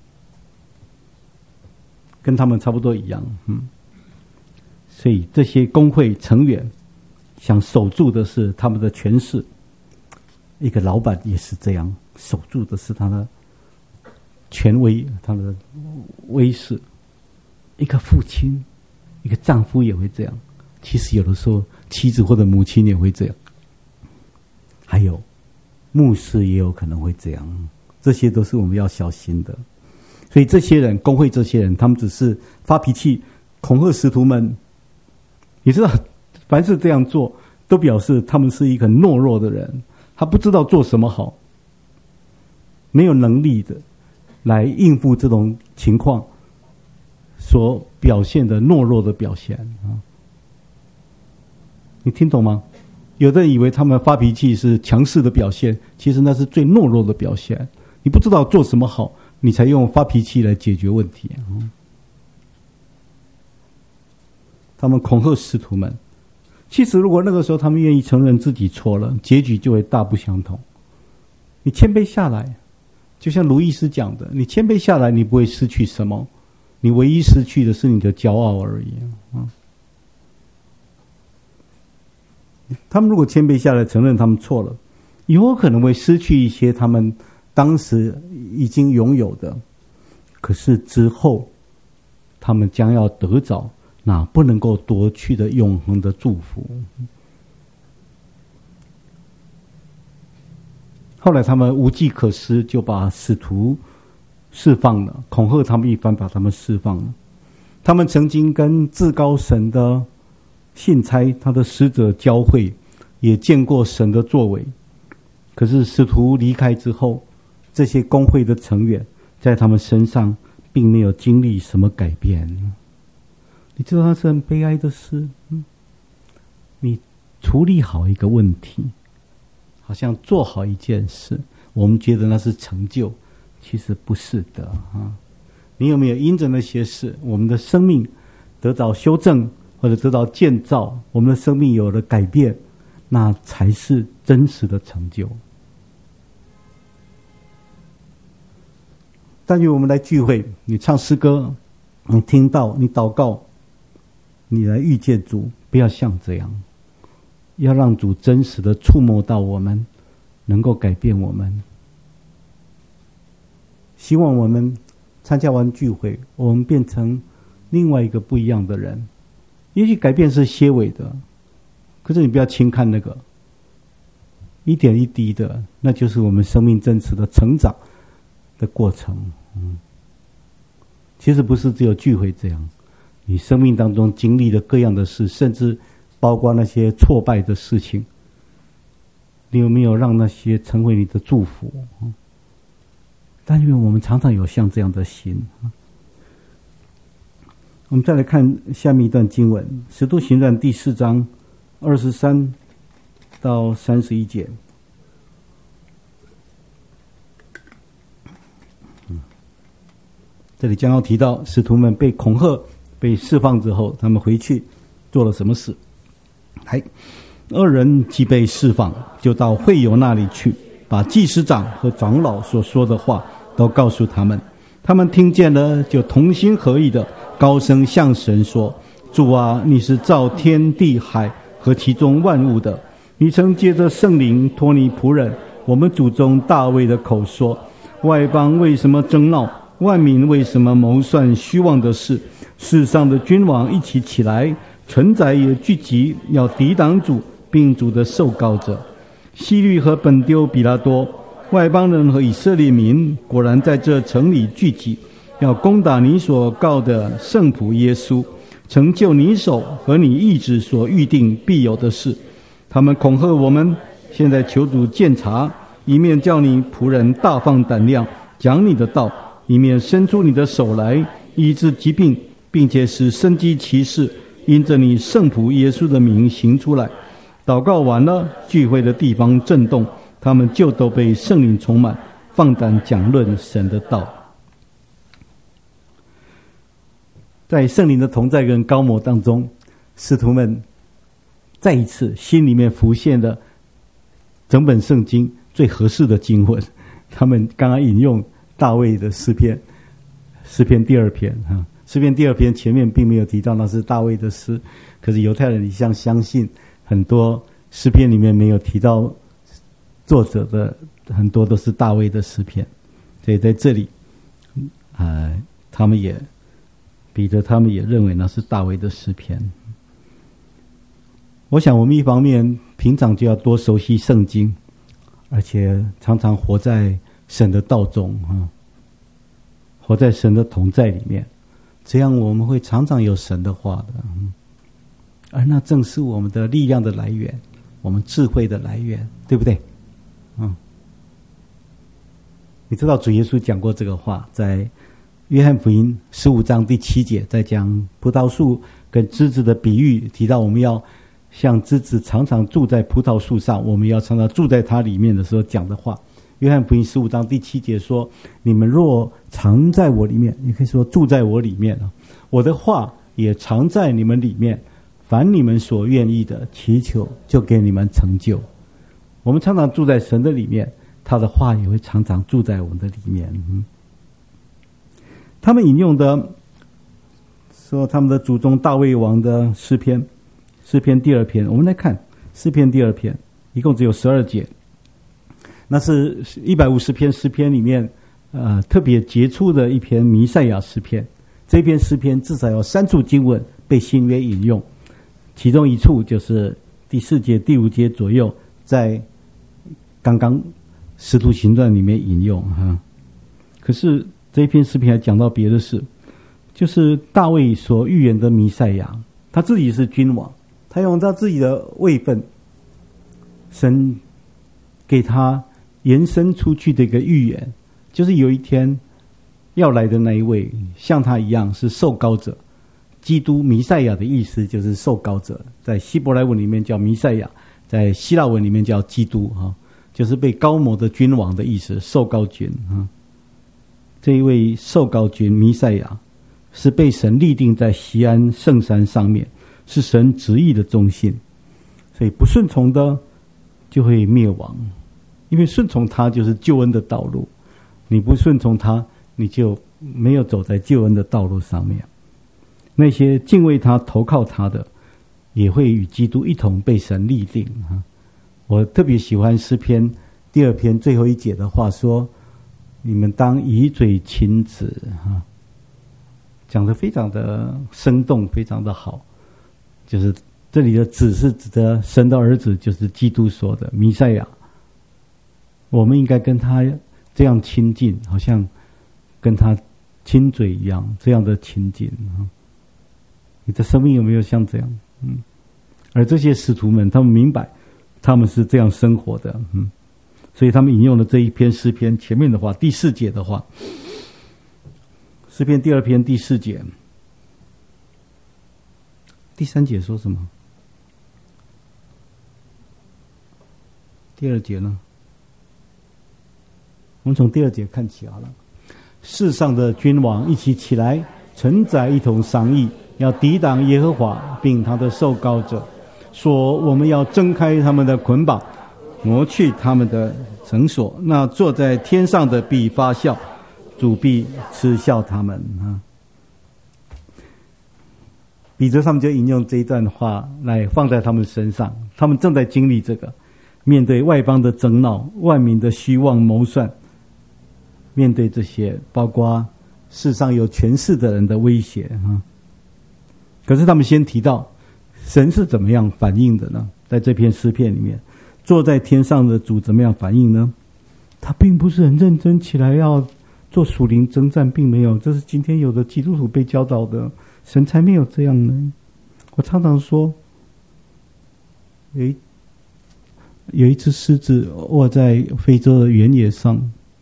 跟他们差不多一样所以这些公会成员想守住的是他们的权势，一个老板也是这样，守住的是他的权威，他的威势。一个父亲，一个丈夫也会这样，其实有的时候妻子或者母亲也会这样，还有牧师也有可能会这样，这些都是我们要小心的。所以这些人，公会这些人，他们只是发脾气， 恐吓使徒们。你知道，凡是这样做，都表示他们是一个很懦弱的人，他不知道做什么好，没有能力的来应付这种情况所表现的懦弱的表现啊。你听懂吗？有的人以为他们发脾气是强势的表现，其实那是最懦弱的表现。你不知道做什么好，你才用发脾气来解决问题。他们恐吓使徒们，其实如果那个时候他们愿意承认自己错了，结局就会大不相同。你谦卑下来，就像卢医师讲的，你谦卑下来，你不会失去什么，你唯一失去的是你的骄傲而已。他们如果谦卑下来，承认他们错了，有可能会失去一些他们当时已经拥有的，可是之后他们将要得着那不能够夺去的永恒的祝福。后来他们无计可施，就把使徒释放了，恐吓他们一番，把他们释放了。他们曾经跟至高神的信差，他的使者交会，也见过神的作为。可是使徒离开之后，这些公会的成员在他们身上并没有经历什么改变。你知道那是很悲哀的事。你处理好一个问题，好像做好一件事，我们觉得那是成就，其实不是的啊。你有没有因着那些事，我们的生命得到修正，或者得到建造，我们的生命有了改变，那才是真实的成就。但愿我们来聚会，你唱诗歌，你听到，你祷告，你来遇见主，不要像这样，要让主真实的触摸到我们，能够改变我们。希望我们参加完聚会，我们变成另外一个不一样的人。也许改变是些微的，可是你不要轻看那个一点一滴的，那就是我们生命真实的成长的过程。其实不是只有聚会这样，你生命当中经历的各样的事，甚至包括那些挫败的事情，你有没有让那些成为你的祝福？但愿我们常常有像这样的心。我们再来看下面一段经文，使徒行传第4章23到31节。这里将要提到使徒们被恐吓、被释放之后，他们回去做了什么事。2人既被释放，就到会友那里去，把祭司长和长老所说的话都告诉他们。他们听见了，就同心合意的高声向神说：主啊，你是造天地海和其中万物的，你曾借着圣灵托你仆人我们祖宗大卫的口说：外邦为什么争闹？万民为什么谋算虚妄的事？世上的君王一起起来，臣宰也聚集，要抵挡主并主的受膏者。希律和本丢比拉多，外邦人和以色列民果然在这城里聚集，要攻打你所告的圣仆耶稣，成就你手和你意志所预定必有的事。他们恐吓我们，现在求主鉴察，一面叫你仆人大放胆量讲你的道，一面伸出你的手来医治疾病，并且使神迹奇事因着你圣仆耶稣的名行出来。祷告完了，聚会的地方震动，他们就都被圣灵充满，放胆讲论神的道。在圣灵的同在跟高摩当中，使徒们再一次心里面浮现了整本圣经最合适的经文。他们刚刚引用大卫的诗篇第2篇诗篇第2篇前面并没有提到那是大卫的诗，可是犹太人一向相信很多诗篇里面没有提到作者的很多都是大卫的诗篇，所以在这里彼得他们也认为那是大卫的诗篇。我想我们一方面平常就要多熟悉圣经，而且常常活在神的道中活在神的同在里面， 这样我们会常常有神的话的，而那正是我们的力量的来源，我们智慧的来源，对不对？你知道主耶稣讲过这个话，在约翰福音15章第7节，在讲葡萄树跟枝子的比喻，提到我们要像枝子常常住在葡萄树上，我们要常常住在它里面的时候讲的话。约翰福音15章第7节说，你们若常在我里面，你可以说住在我里面，我的话也常在你们里面，凡你们所愿意的祈求，就给你们成就。我们常常住在神的里面，他的话也会常常住在我们的里面。他们引用的说他们的祖宗大卫王的诗篇第2篇，我们来看诗篇第2篇，一共只有12节，那是150篇诗篇里面特别杰出的一篇弥赛亚诗篇。这篇诗篇至少有3处经文被新约引用，其中一处就是第4节第5节左右，在刚刚使徒行传里面引用。可是这一篇诗篇还讲到别的事，就是大卫所预言的弥赛亚，他自己是君王，他用他自己的位分，神给他延伸出去的一个预言，就是有一天要来的那一位像他一样是受膏者。基督弥赛亚的意思就是受膏者，在希伯来文里面叫弥赛亚，在希腊文里面叫基督，就是被膏抹的君王的意思，受膏君。这一位受膏君弥赛亚是被神立定在锡安圣山上面，是神旨意的中心，所以不顺从的就会灭亡，因为顺从他就是救恩的道路，你不顺从他，你就没有走在救恩的道路上面。那些敬畏他投靠他的也会与基督一同被神立定。我特别喜欢诗篇第2篇最后一节的话，说你们当以嘴亲子，讲得非常的生动，非常的好。就是这里的子是指的神的儿子，就是基督说的弥赛亚。我们应该跟他这样亲近，好像跟他亲嘴一样，这样的亲近。你的生命有没有像这样？而这些使徒们，他们明白他们是这样生活的，所以他们引用了这一篇诗篇前面的话，第4节的话，诗篇第2篇第4节，第3节说什么？第2节呢？我们从第2节看起好了。世上的君王一起起来，臣宰一同商议，要抵挡耶和华并他的受膏者，说我们要挣开他们的捆绑，挪去他们的绳索。那坐在天上的必发笑，主必嗤笑他们。彼得他们就引用这一段话来放在他们身上，他们正在经历这个，面对外邦的争闹，万民的虚妄谋算，面对这些包括世上有权势的人的威胁。可是他们先提到神是怎么样反应的呢？在这篇诗篇里面，坐在天上的主怎么样反应呢？他并不是很认真起来要做属灵征战，并没有，这是今天有的基督徒被教导的，神才没有这样呢。我常常说，有一只狮子卧在非洲的原野上，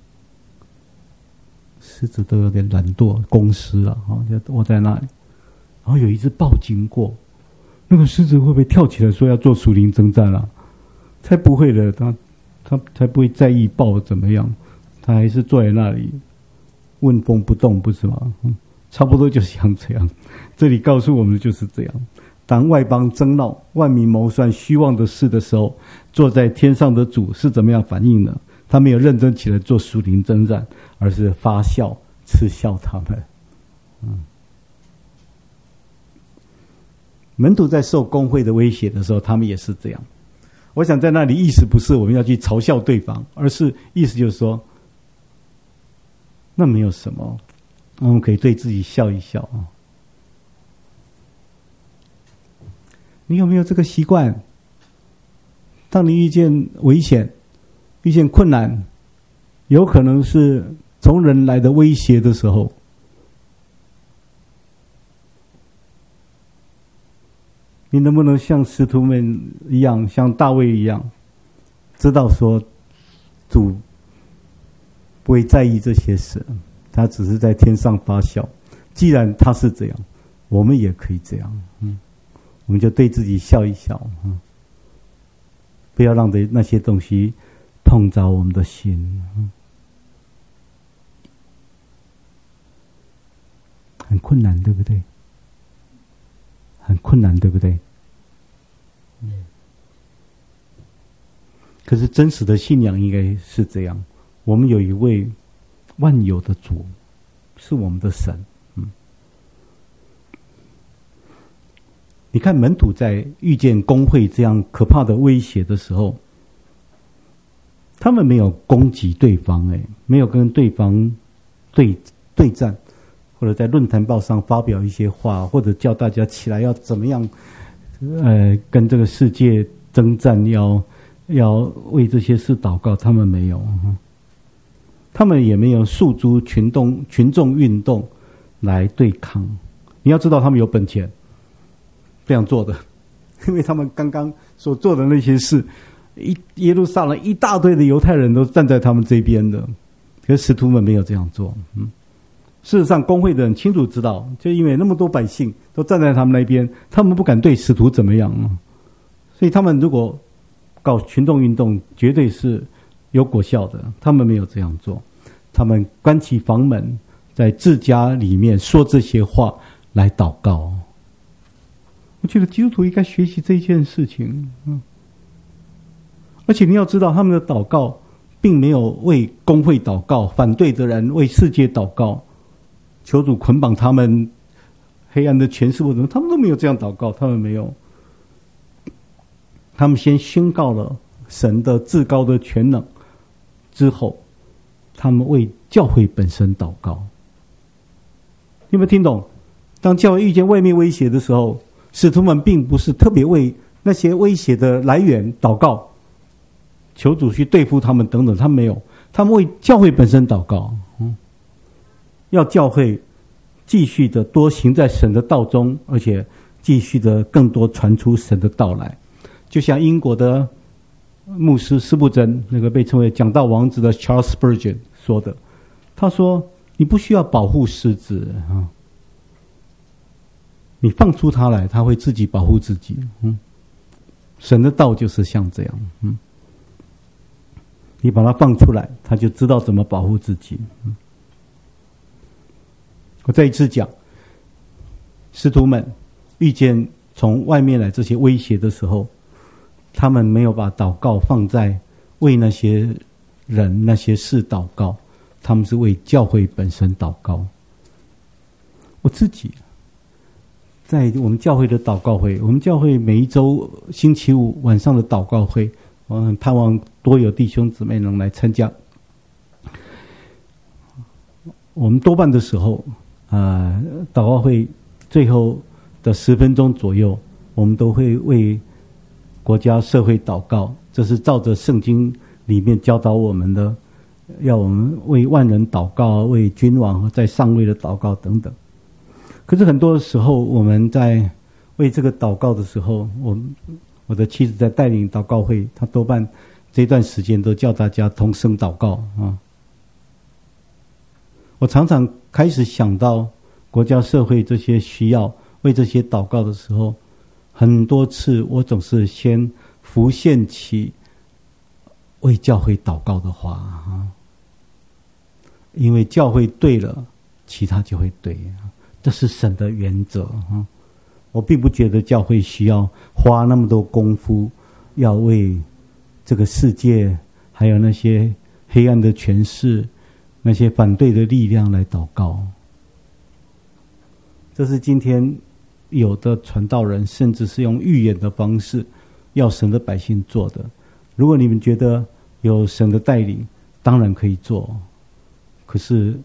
狮子都有点懒惰，公狮啊，就卧在那里。然后有一只豹经过，那个狮子会不会跳起来说要做属灵征战啊？才不会的，他才不会在意豹怎么样，他还是坐在那里问风不动，不是吗？差不多就像这样。这里告诉我们的就是这样，当外邦争闹，万民谋算虚妄的事的时候，坐在天上的主是怎么样反应呢？他没有认真起来做属灵征战，而是发笑嗤笑他们。门徒在受公会的威胁的时候，他们也是这样。我想在那里意思不是我们要去嘲笑对方，而是意思就是说，那没有什么，我们可以对自己笑一笑啊。你有没有这个习惯？当你遇见危险、遇见困难，有可能是从人来的威胁的时候， 你能不能像使徒们一样，像大卫一样，知道说主不会在意这些事，他只是在天上发笑。既然他是这样，我们也可以这样。我们就对自己笑一笑，不要让那些东西碰着我们的心。很困难，对不对？很困难，对不对？可是真实的信仰应该是这样，我们有一位万有的主，是我们的神。你看门徒在遇见公会这样可怕的威胁的时候，他们没有攻击对方，没有跟对方对战，或者在论坛报上发表一些话，或者叫大家起来要怎么样跟这个世界征战，要为这些事祷告。他们没有，他们也没有诉诸群众运动来对抗。你要知道他们有本钱这样做的，因为他们刚刚所做的那些事，耶路撒冷一大堆的犹太人都站在他们这边的，可是使徒们没有这样做。事实上公会的人清楚知道，就因为那么多百姓都站在他们那边，他们不敢对使徒怎么样，所以他们如果搞群众运动绝对是有果效的，他们没有这样做。他们关起房门，在自家里面说这些话来祷告。我觉得基督徒应该学习这件事情。而且你要知道，他们的祷告并没有为公会祷告，反对的人为世界祷告，求主捆绑他们黑暗的权势或者他们都没有这样祷告。他们没有，他们先宣告了神的至高的全能之后，他们为教会本身祷告。你有没有听懂？当教会遇见外面威胁的时候，使徒们并不是特别为那些威胁的来源祷告，求主去对付他们等等，他们没有，他们为教会本身祷告。要教会继续的多行在神的道中，而且继续的更多传出神的道来。就像英国的牧师司布真，那个被称为讲道王子的 Charles Spurgeon 说的，他说你不需要保护狮子，你放出他来，他会自己保护自己。神的道就是像这样，你把它放出来，他就知道怎么保护自己。我再一次讲，使徒们遇见从外面来这些威胁的时候，他们没有把祷告放在为那些人那些事祷告，他们是为教会本身祷告。我自己在我们教会的祷告会，我们教会每一周星期五晚上的祷告会，我很盼望多有弟兄姊妹能来参加。我们多半的时候祷告会最后的10分钟左右，我们都会为国家社会祷告，这是照着圣经里面教导我们的，要我们为万人祷告，为君王和在上位的祷告等等。可是很多时候我们在为这个祷告的时候，我的妻子在带领祷告会，她多半这段时间都叫大家同声祷告。我常常开始想到国家社会这些需要为这些祷告的时候，很多次我总是先浮现起为教会祷告的话，因为教会对了，其他就会对，这是神的原则。我并不觉得教会需要花那么多功夫要为这个世界还有那些黑暗的权势，那些反对的力量来祷告。这是今天有的传道人甚至是用预言的方式要神的百姓做的。如果你们觉得有神的带领，当然可以做，可是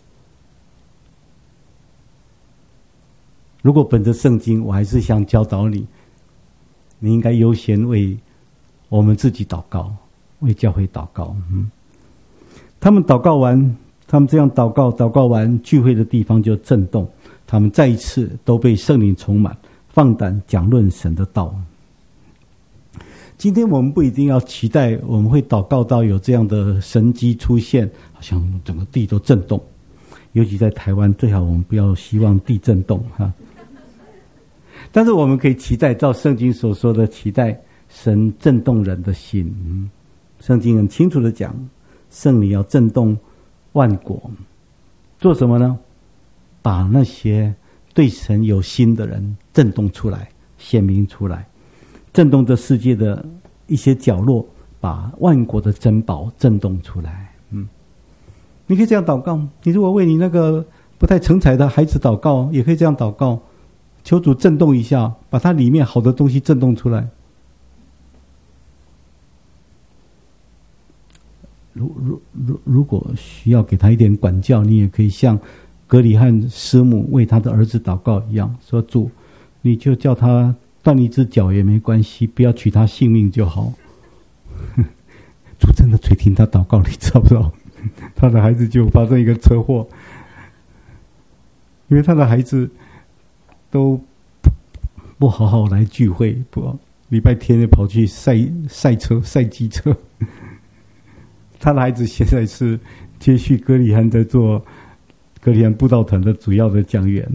如果本着圣经，我还是想教导你，你应该优先为我们自己祷告，为教会祷告。他们祷告完，他们这样祷告完，聚会的地方就震动，他们再一次都被圣灵充满， 放胆讲论神的道。今天我们不一定要期待我们会祷告到有这样的神迹出现，好像整个地都震动，尤其在台湾，最好我们不要希望地震动哈。但是我们可以期待，照圣经所说的，期待神震动人的心。圣经很清楚的讲，圣灵要震动万国，做什么呢？把那些对神有心的人震动出来，显明出来，震动这世界的一些角落，把万国的珍宝震动出来。你可以这样祷告，你如果为你那个不太成才的孩子祷告，也可以这样祷告，求主震动一下，把它里面好的东西震动出来。如果需要给他一点管教，你也可以像格里汉师母为他的儿子祷告一样，说主，你就叫他断一只脚也没关系，不要取他性命就好。主真的垂听他祷告，你知道不知道？他的孩子就发生一个车祸，因为他的孩子都不好好来聚会，不礼拜天就跑去赛机车。他的孩子现在是接续格里汉在做格里汉布道团的主要的讲员。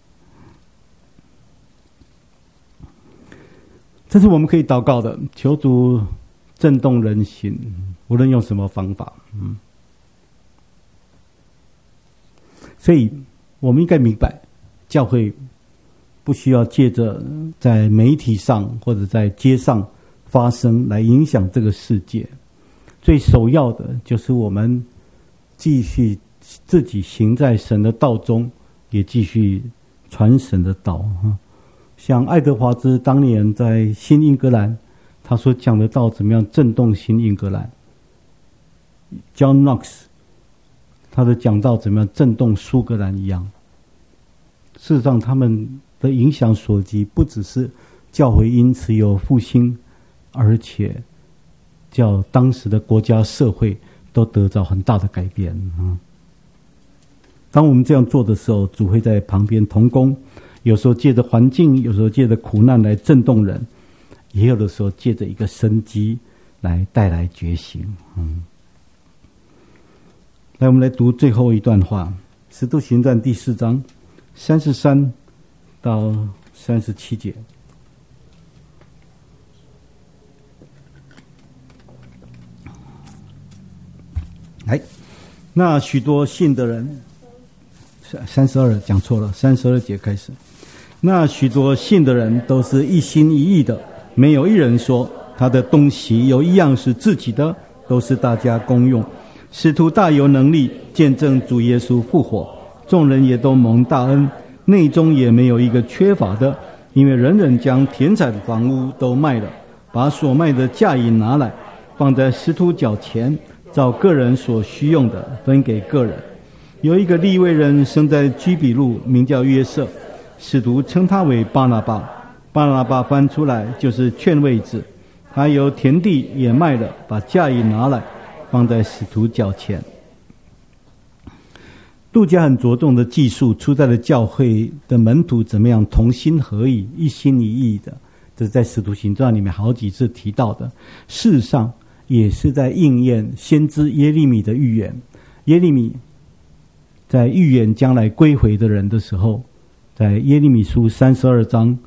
这是我们可以祷告的，求主震动人心，无论用什么方法。所以我们应该明白，教会不需要借着在媒体上或者在街上发声来影响这个世界，最首要的就是我们继续自己行在神的道中，也继续传神的道。像爱德华兹当年在新英格兰，他所讲的道怎么样震动新英格兰， John Knox 他的讲道怎么样震动苏格兰一样。事实上他们的影响所及，不只是教会因此有复兴，而且叫当时的国家社会都得到很大的改变。当我们这样做的时候，主会在旁边同工，有时候借着环境，有时候借着苦难来震动人，也有的时候借着一个生机来带来觉醒。来，我们来读最后一段话，《使徒行传》第4章33到37节。来，那许多信的人，32讲错了，32节开始。那许多信的人都是一心一意的，没有一人说他的东西有一样是自己的，都是大家公用。使徒大有能力见证主耶稣复活，众人也都蒙大恩，内中也没有一个缺乏的，因为人人将田产的房屋都卖了，把所卖的价银拿来，放在使徒脚前，照个人所需用的分给个人。有一个利未人生在居比路，名叫约瑟，使徒称他为巴拿巴。巴拿巴翻出来就是劝慰子。他有田地也卖了，把价银拿来，放在使徒脚前。路加很着重的记述初代的教会的门徒怎么样同心合意、一心一意的，这是在使徒行传里面好几次提到的。事实上也是在应验先知耶利米的预言。耶利米在预言将来归回的人的时候，在耶利米书32章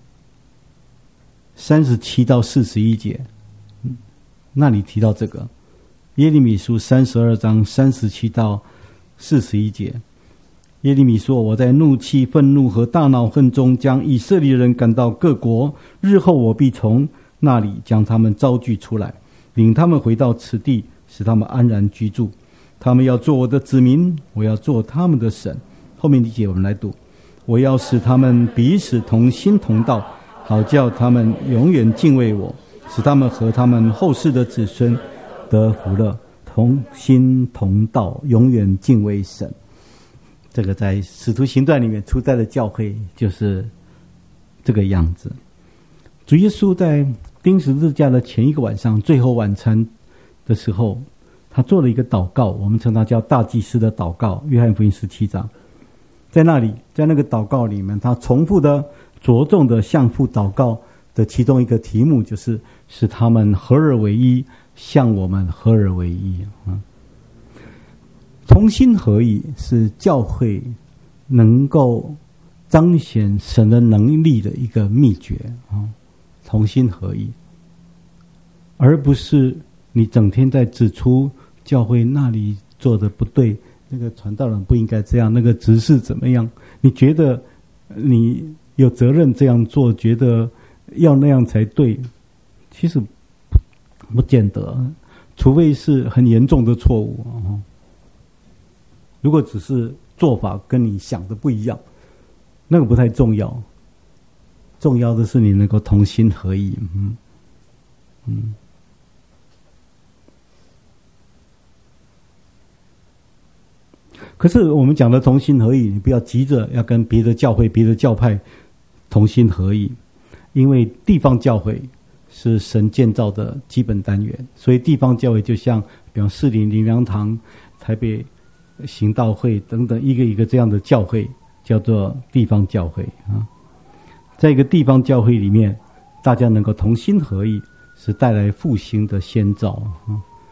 37到41节，那里提到这个。耶利米书32章37到41节，耶利米说：“我在怒气、愤怒和大恼恨中，将以色列人赶到各国，日后我必从那里将他们招聚出来，领他们回到此地，使他们安然居住。他们要做我的子民，我要做他们的神。”后面的节我们来读：“我要使他们彼此同心同道，好叫他们永远敬畏我，使他们和他们后世的子孙得福乐，同心同道，永远敬畏神。”这个在使徒行传里面初代的教会就是这个样子。主耶稣在钉十字架的前一个晚上，最后晚餐的时候，他做了一个祷告，我们称它叫大祭司的祷告，约翰福音17章。在那里，在那个祷告里面，他重复的着重的向父祷告的其中一个题目，就是使他们合而为一，像我们合而为一。同心合意是教会能够彰显神的能力的一个秘诀啊，同心合意，而不是你整天在指出教会那里做的不对，那个传道人不应该这样，那个执事怎么样？你觉得你有责任这样做，觉得要那样才对，其实不见得，除非是很严重的错误。如果只是做法跟你想的不一样，那个不太重要，重要的是你能够同心合意。可是我们讲的同心合意，你不要急着要跟别的教会、别的教派同心合意，因为地方教会是神建造的基本单元，所以地方教会就像比方士林灵粮堂、台北行道会等等一个一个这样的教会，叫做地方教会啊。在一个地方教会里面，大家能够同心合意，是带来复兴的先兆啊。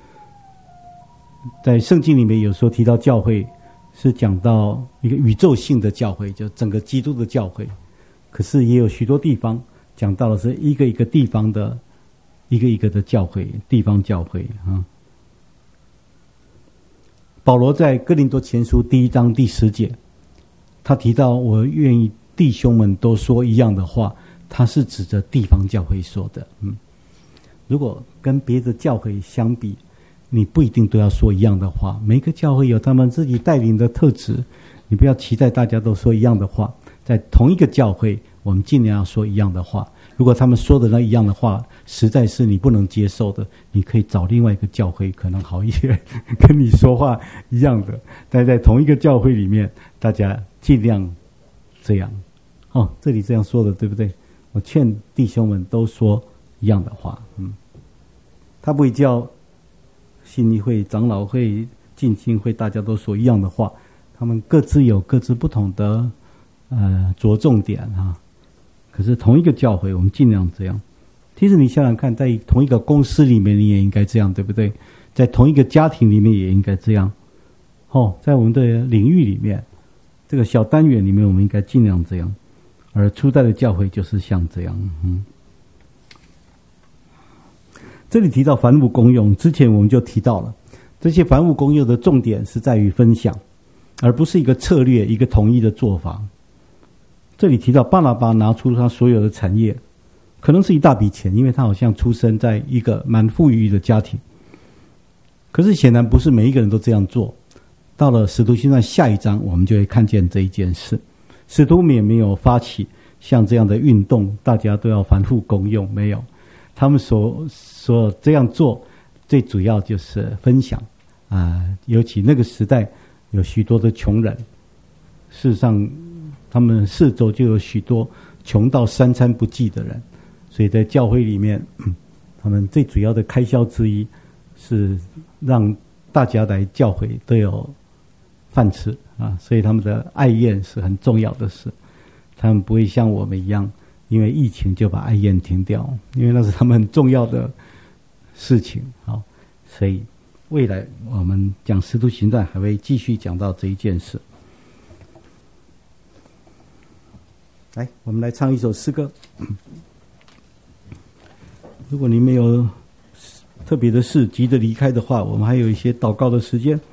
在圣经里面有时候提到教会，是讲到一个宇宙性的教会，就整个基督的教会。可是也有许多地方讲到的是一个一个地方的一个一个的教会，地方教会啊。保罗在哥林多前书1章第10节，他提到我愿意弟兄们都说一样的话，他是指着地方教会说的。如果跟别的教会相比，你不一定都要说一样的话，每个教会有他们自己带领的特质，你不要期待大家都说一样的话。在同一个教会，我们尽量要说一样的话。如果他们说的那一样的话实在是你不能接受的，你可以找另外一个教会可能好一些，跟你说话一样的。但在同一个教会里面，大家尽量这样。这里这样说的对不对？我劝弟兄们都说一样的话。他不会叫信义会、长老会、浸信会大家都说一样的话，他们各自有各自不同的着重点啊。可是同一个教会，我们尽量这样。其实你想想看，在同一个公司里面，你也应该这样，对不对？在同一个家庭里面也应该这样。在我们的领域里面，这个小单元里面，我们应该尽量这样。而初代的教会就是像这样。这里提到凡物公用，之前我们就提到了，这些凡物公用的重点是在于分享，而不是一个策略、一个统一的做法。这里提到巴拿巴拿出他所有的产业，可能是一大笔钱，因为他好像出生在一个蛮富裕的家庭。可是显然不是每一个人都这样做。到了使徒行传下一章，我们就会看见这一件事。使徒们也没有发起像这样的运动，大家都要凡物公用，没有。他们所这样做，最主要就是分享尤其那个时代有许多的穷人，事实上他们四周就有许多穷到3餐不继的人，所以在教会里面，他们最主要的开销之一是让大家来教会都有饭吃所以他们的爱宴是很重要的事。他们不会像我们一样因为疫情就把爱宴停掉，因为那是他们很重要的事情。所以未来我们讲使徒行传还会继续讲到这一件事。来，我们来唱一首诗歌。如果你没有特别的事急着离开的话，我们还有一些祷告的时间。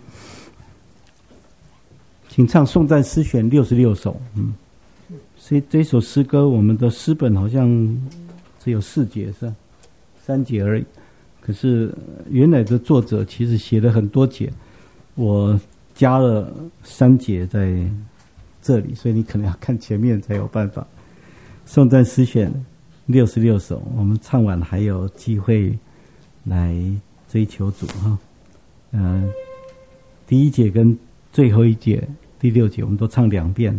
请唱颂赞诗选66首。所以这首诗歌我们的诗本好像只有4节，是吧？3节而已。可是原来的作者其实写了很多节，我加了3节在这里，所以你可能要看前面才有办法。颂赞诗选66首，我们唱完还有机会来追求主第1节跟最后1节第6节我们都唱2遍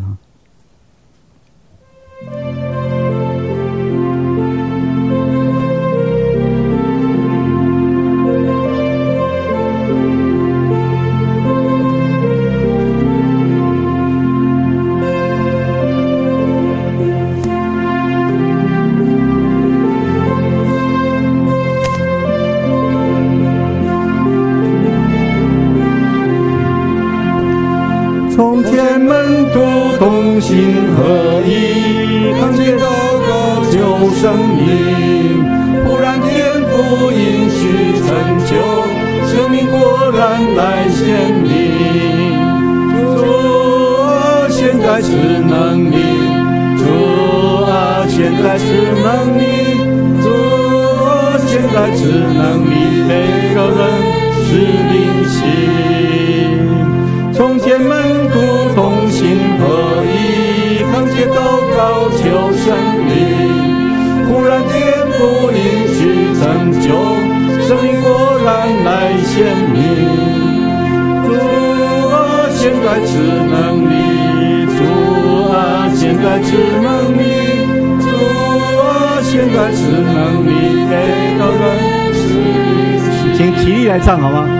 从前门徒同心合一，看见祷告救生命，忽然天父应许成就，生命果然来显明。主啊，现在是能力，主啊，现在是能力，主啊，现在是能力，每个人是灵性。从前门徒同心合一，康健祷告求生命，忽然天父应许成就，生命果然来显明。主啊，现在是能力，主啊，现在是能力，主啊，现在是能力，给个人是灵性。
请起立来唱好吗？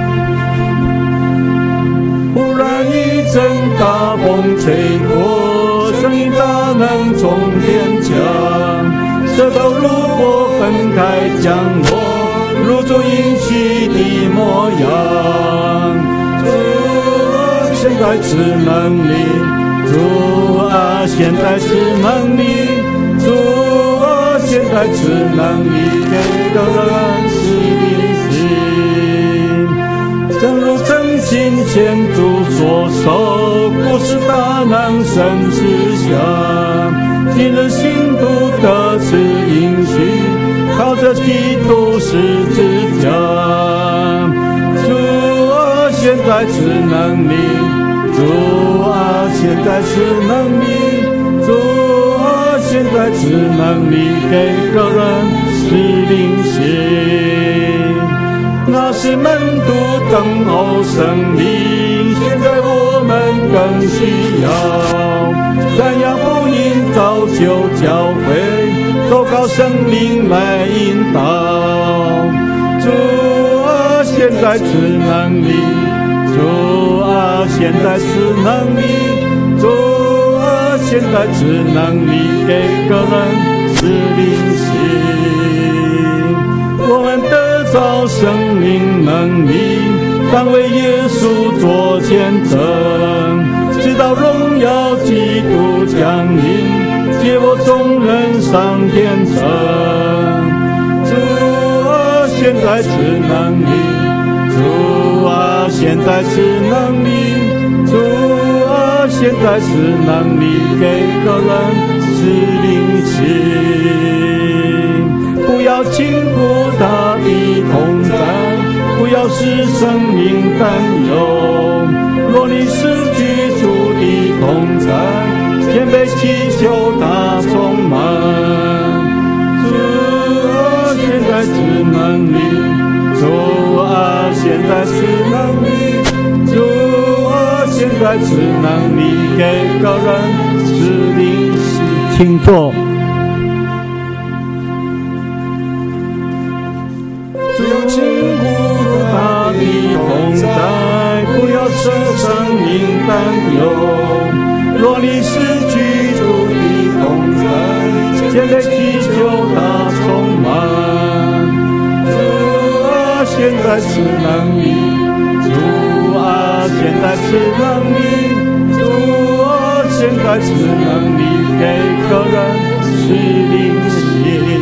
忽然一阵大风吹过，声音大能从天降，舌头如火分开降落，如主应许的模样。主啊，现在是能力，主啊，现在是能力，主啊，现在是能力，给个人是灵性。正如诚心献主所受，故事大能神之下，今日信徒得此应许，靠着基督十字架。主啊，现在是能力，主啊，现在是能力，主啊，现在是能力，给个人是灵性。那是门徒等候生命，现在我们更需要赞扬福音，造就教会，祷告生命来引导。主啊，现在是能力，主啊，现在是能力，主啊，现在是能力，给个人是灵性。我们得着生命能力，当为耶稣做见证，直到荣耀基督降临，接我众人上天城。主啊，现在是能力，主啊，现在是能力，主啊，现在是能力，给个人是灵性。不要轻忽他的同在，不要使生命担忧。若你失去主的同在，谦卑祈求他充满。主啊，现在是能力，主啊，现在是能力，主啊，现在是能力，给个人是灵性。
请坐。
不要轻忽他的同在，不要使生命担忧。若你失去主的同在，谦卑祈求他充满。主啊，现在是能力，主啊，现在是能力，主啊，现在是能力，给个人是灵性。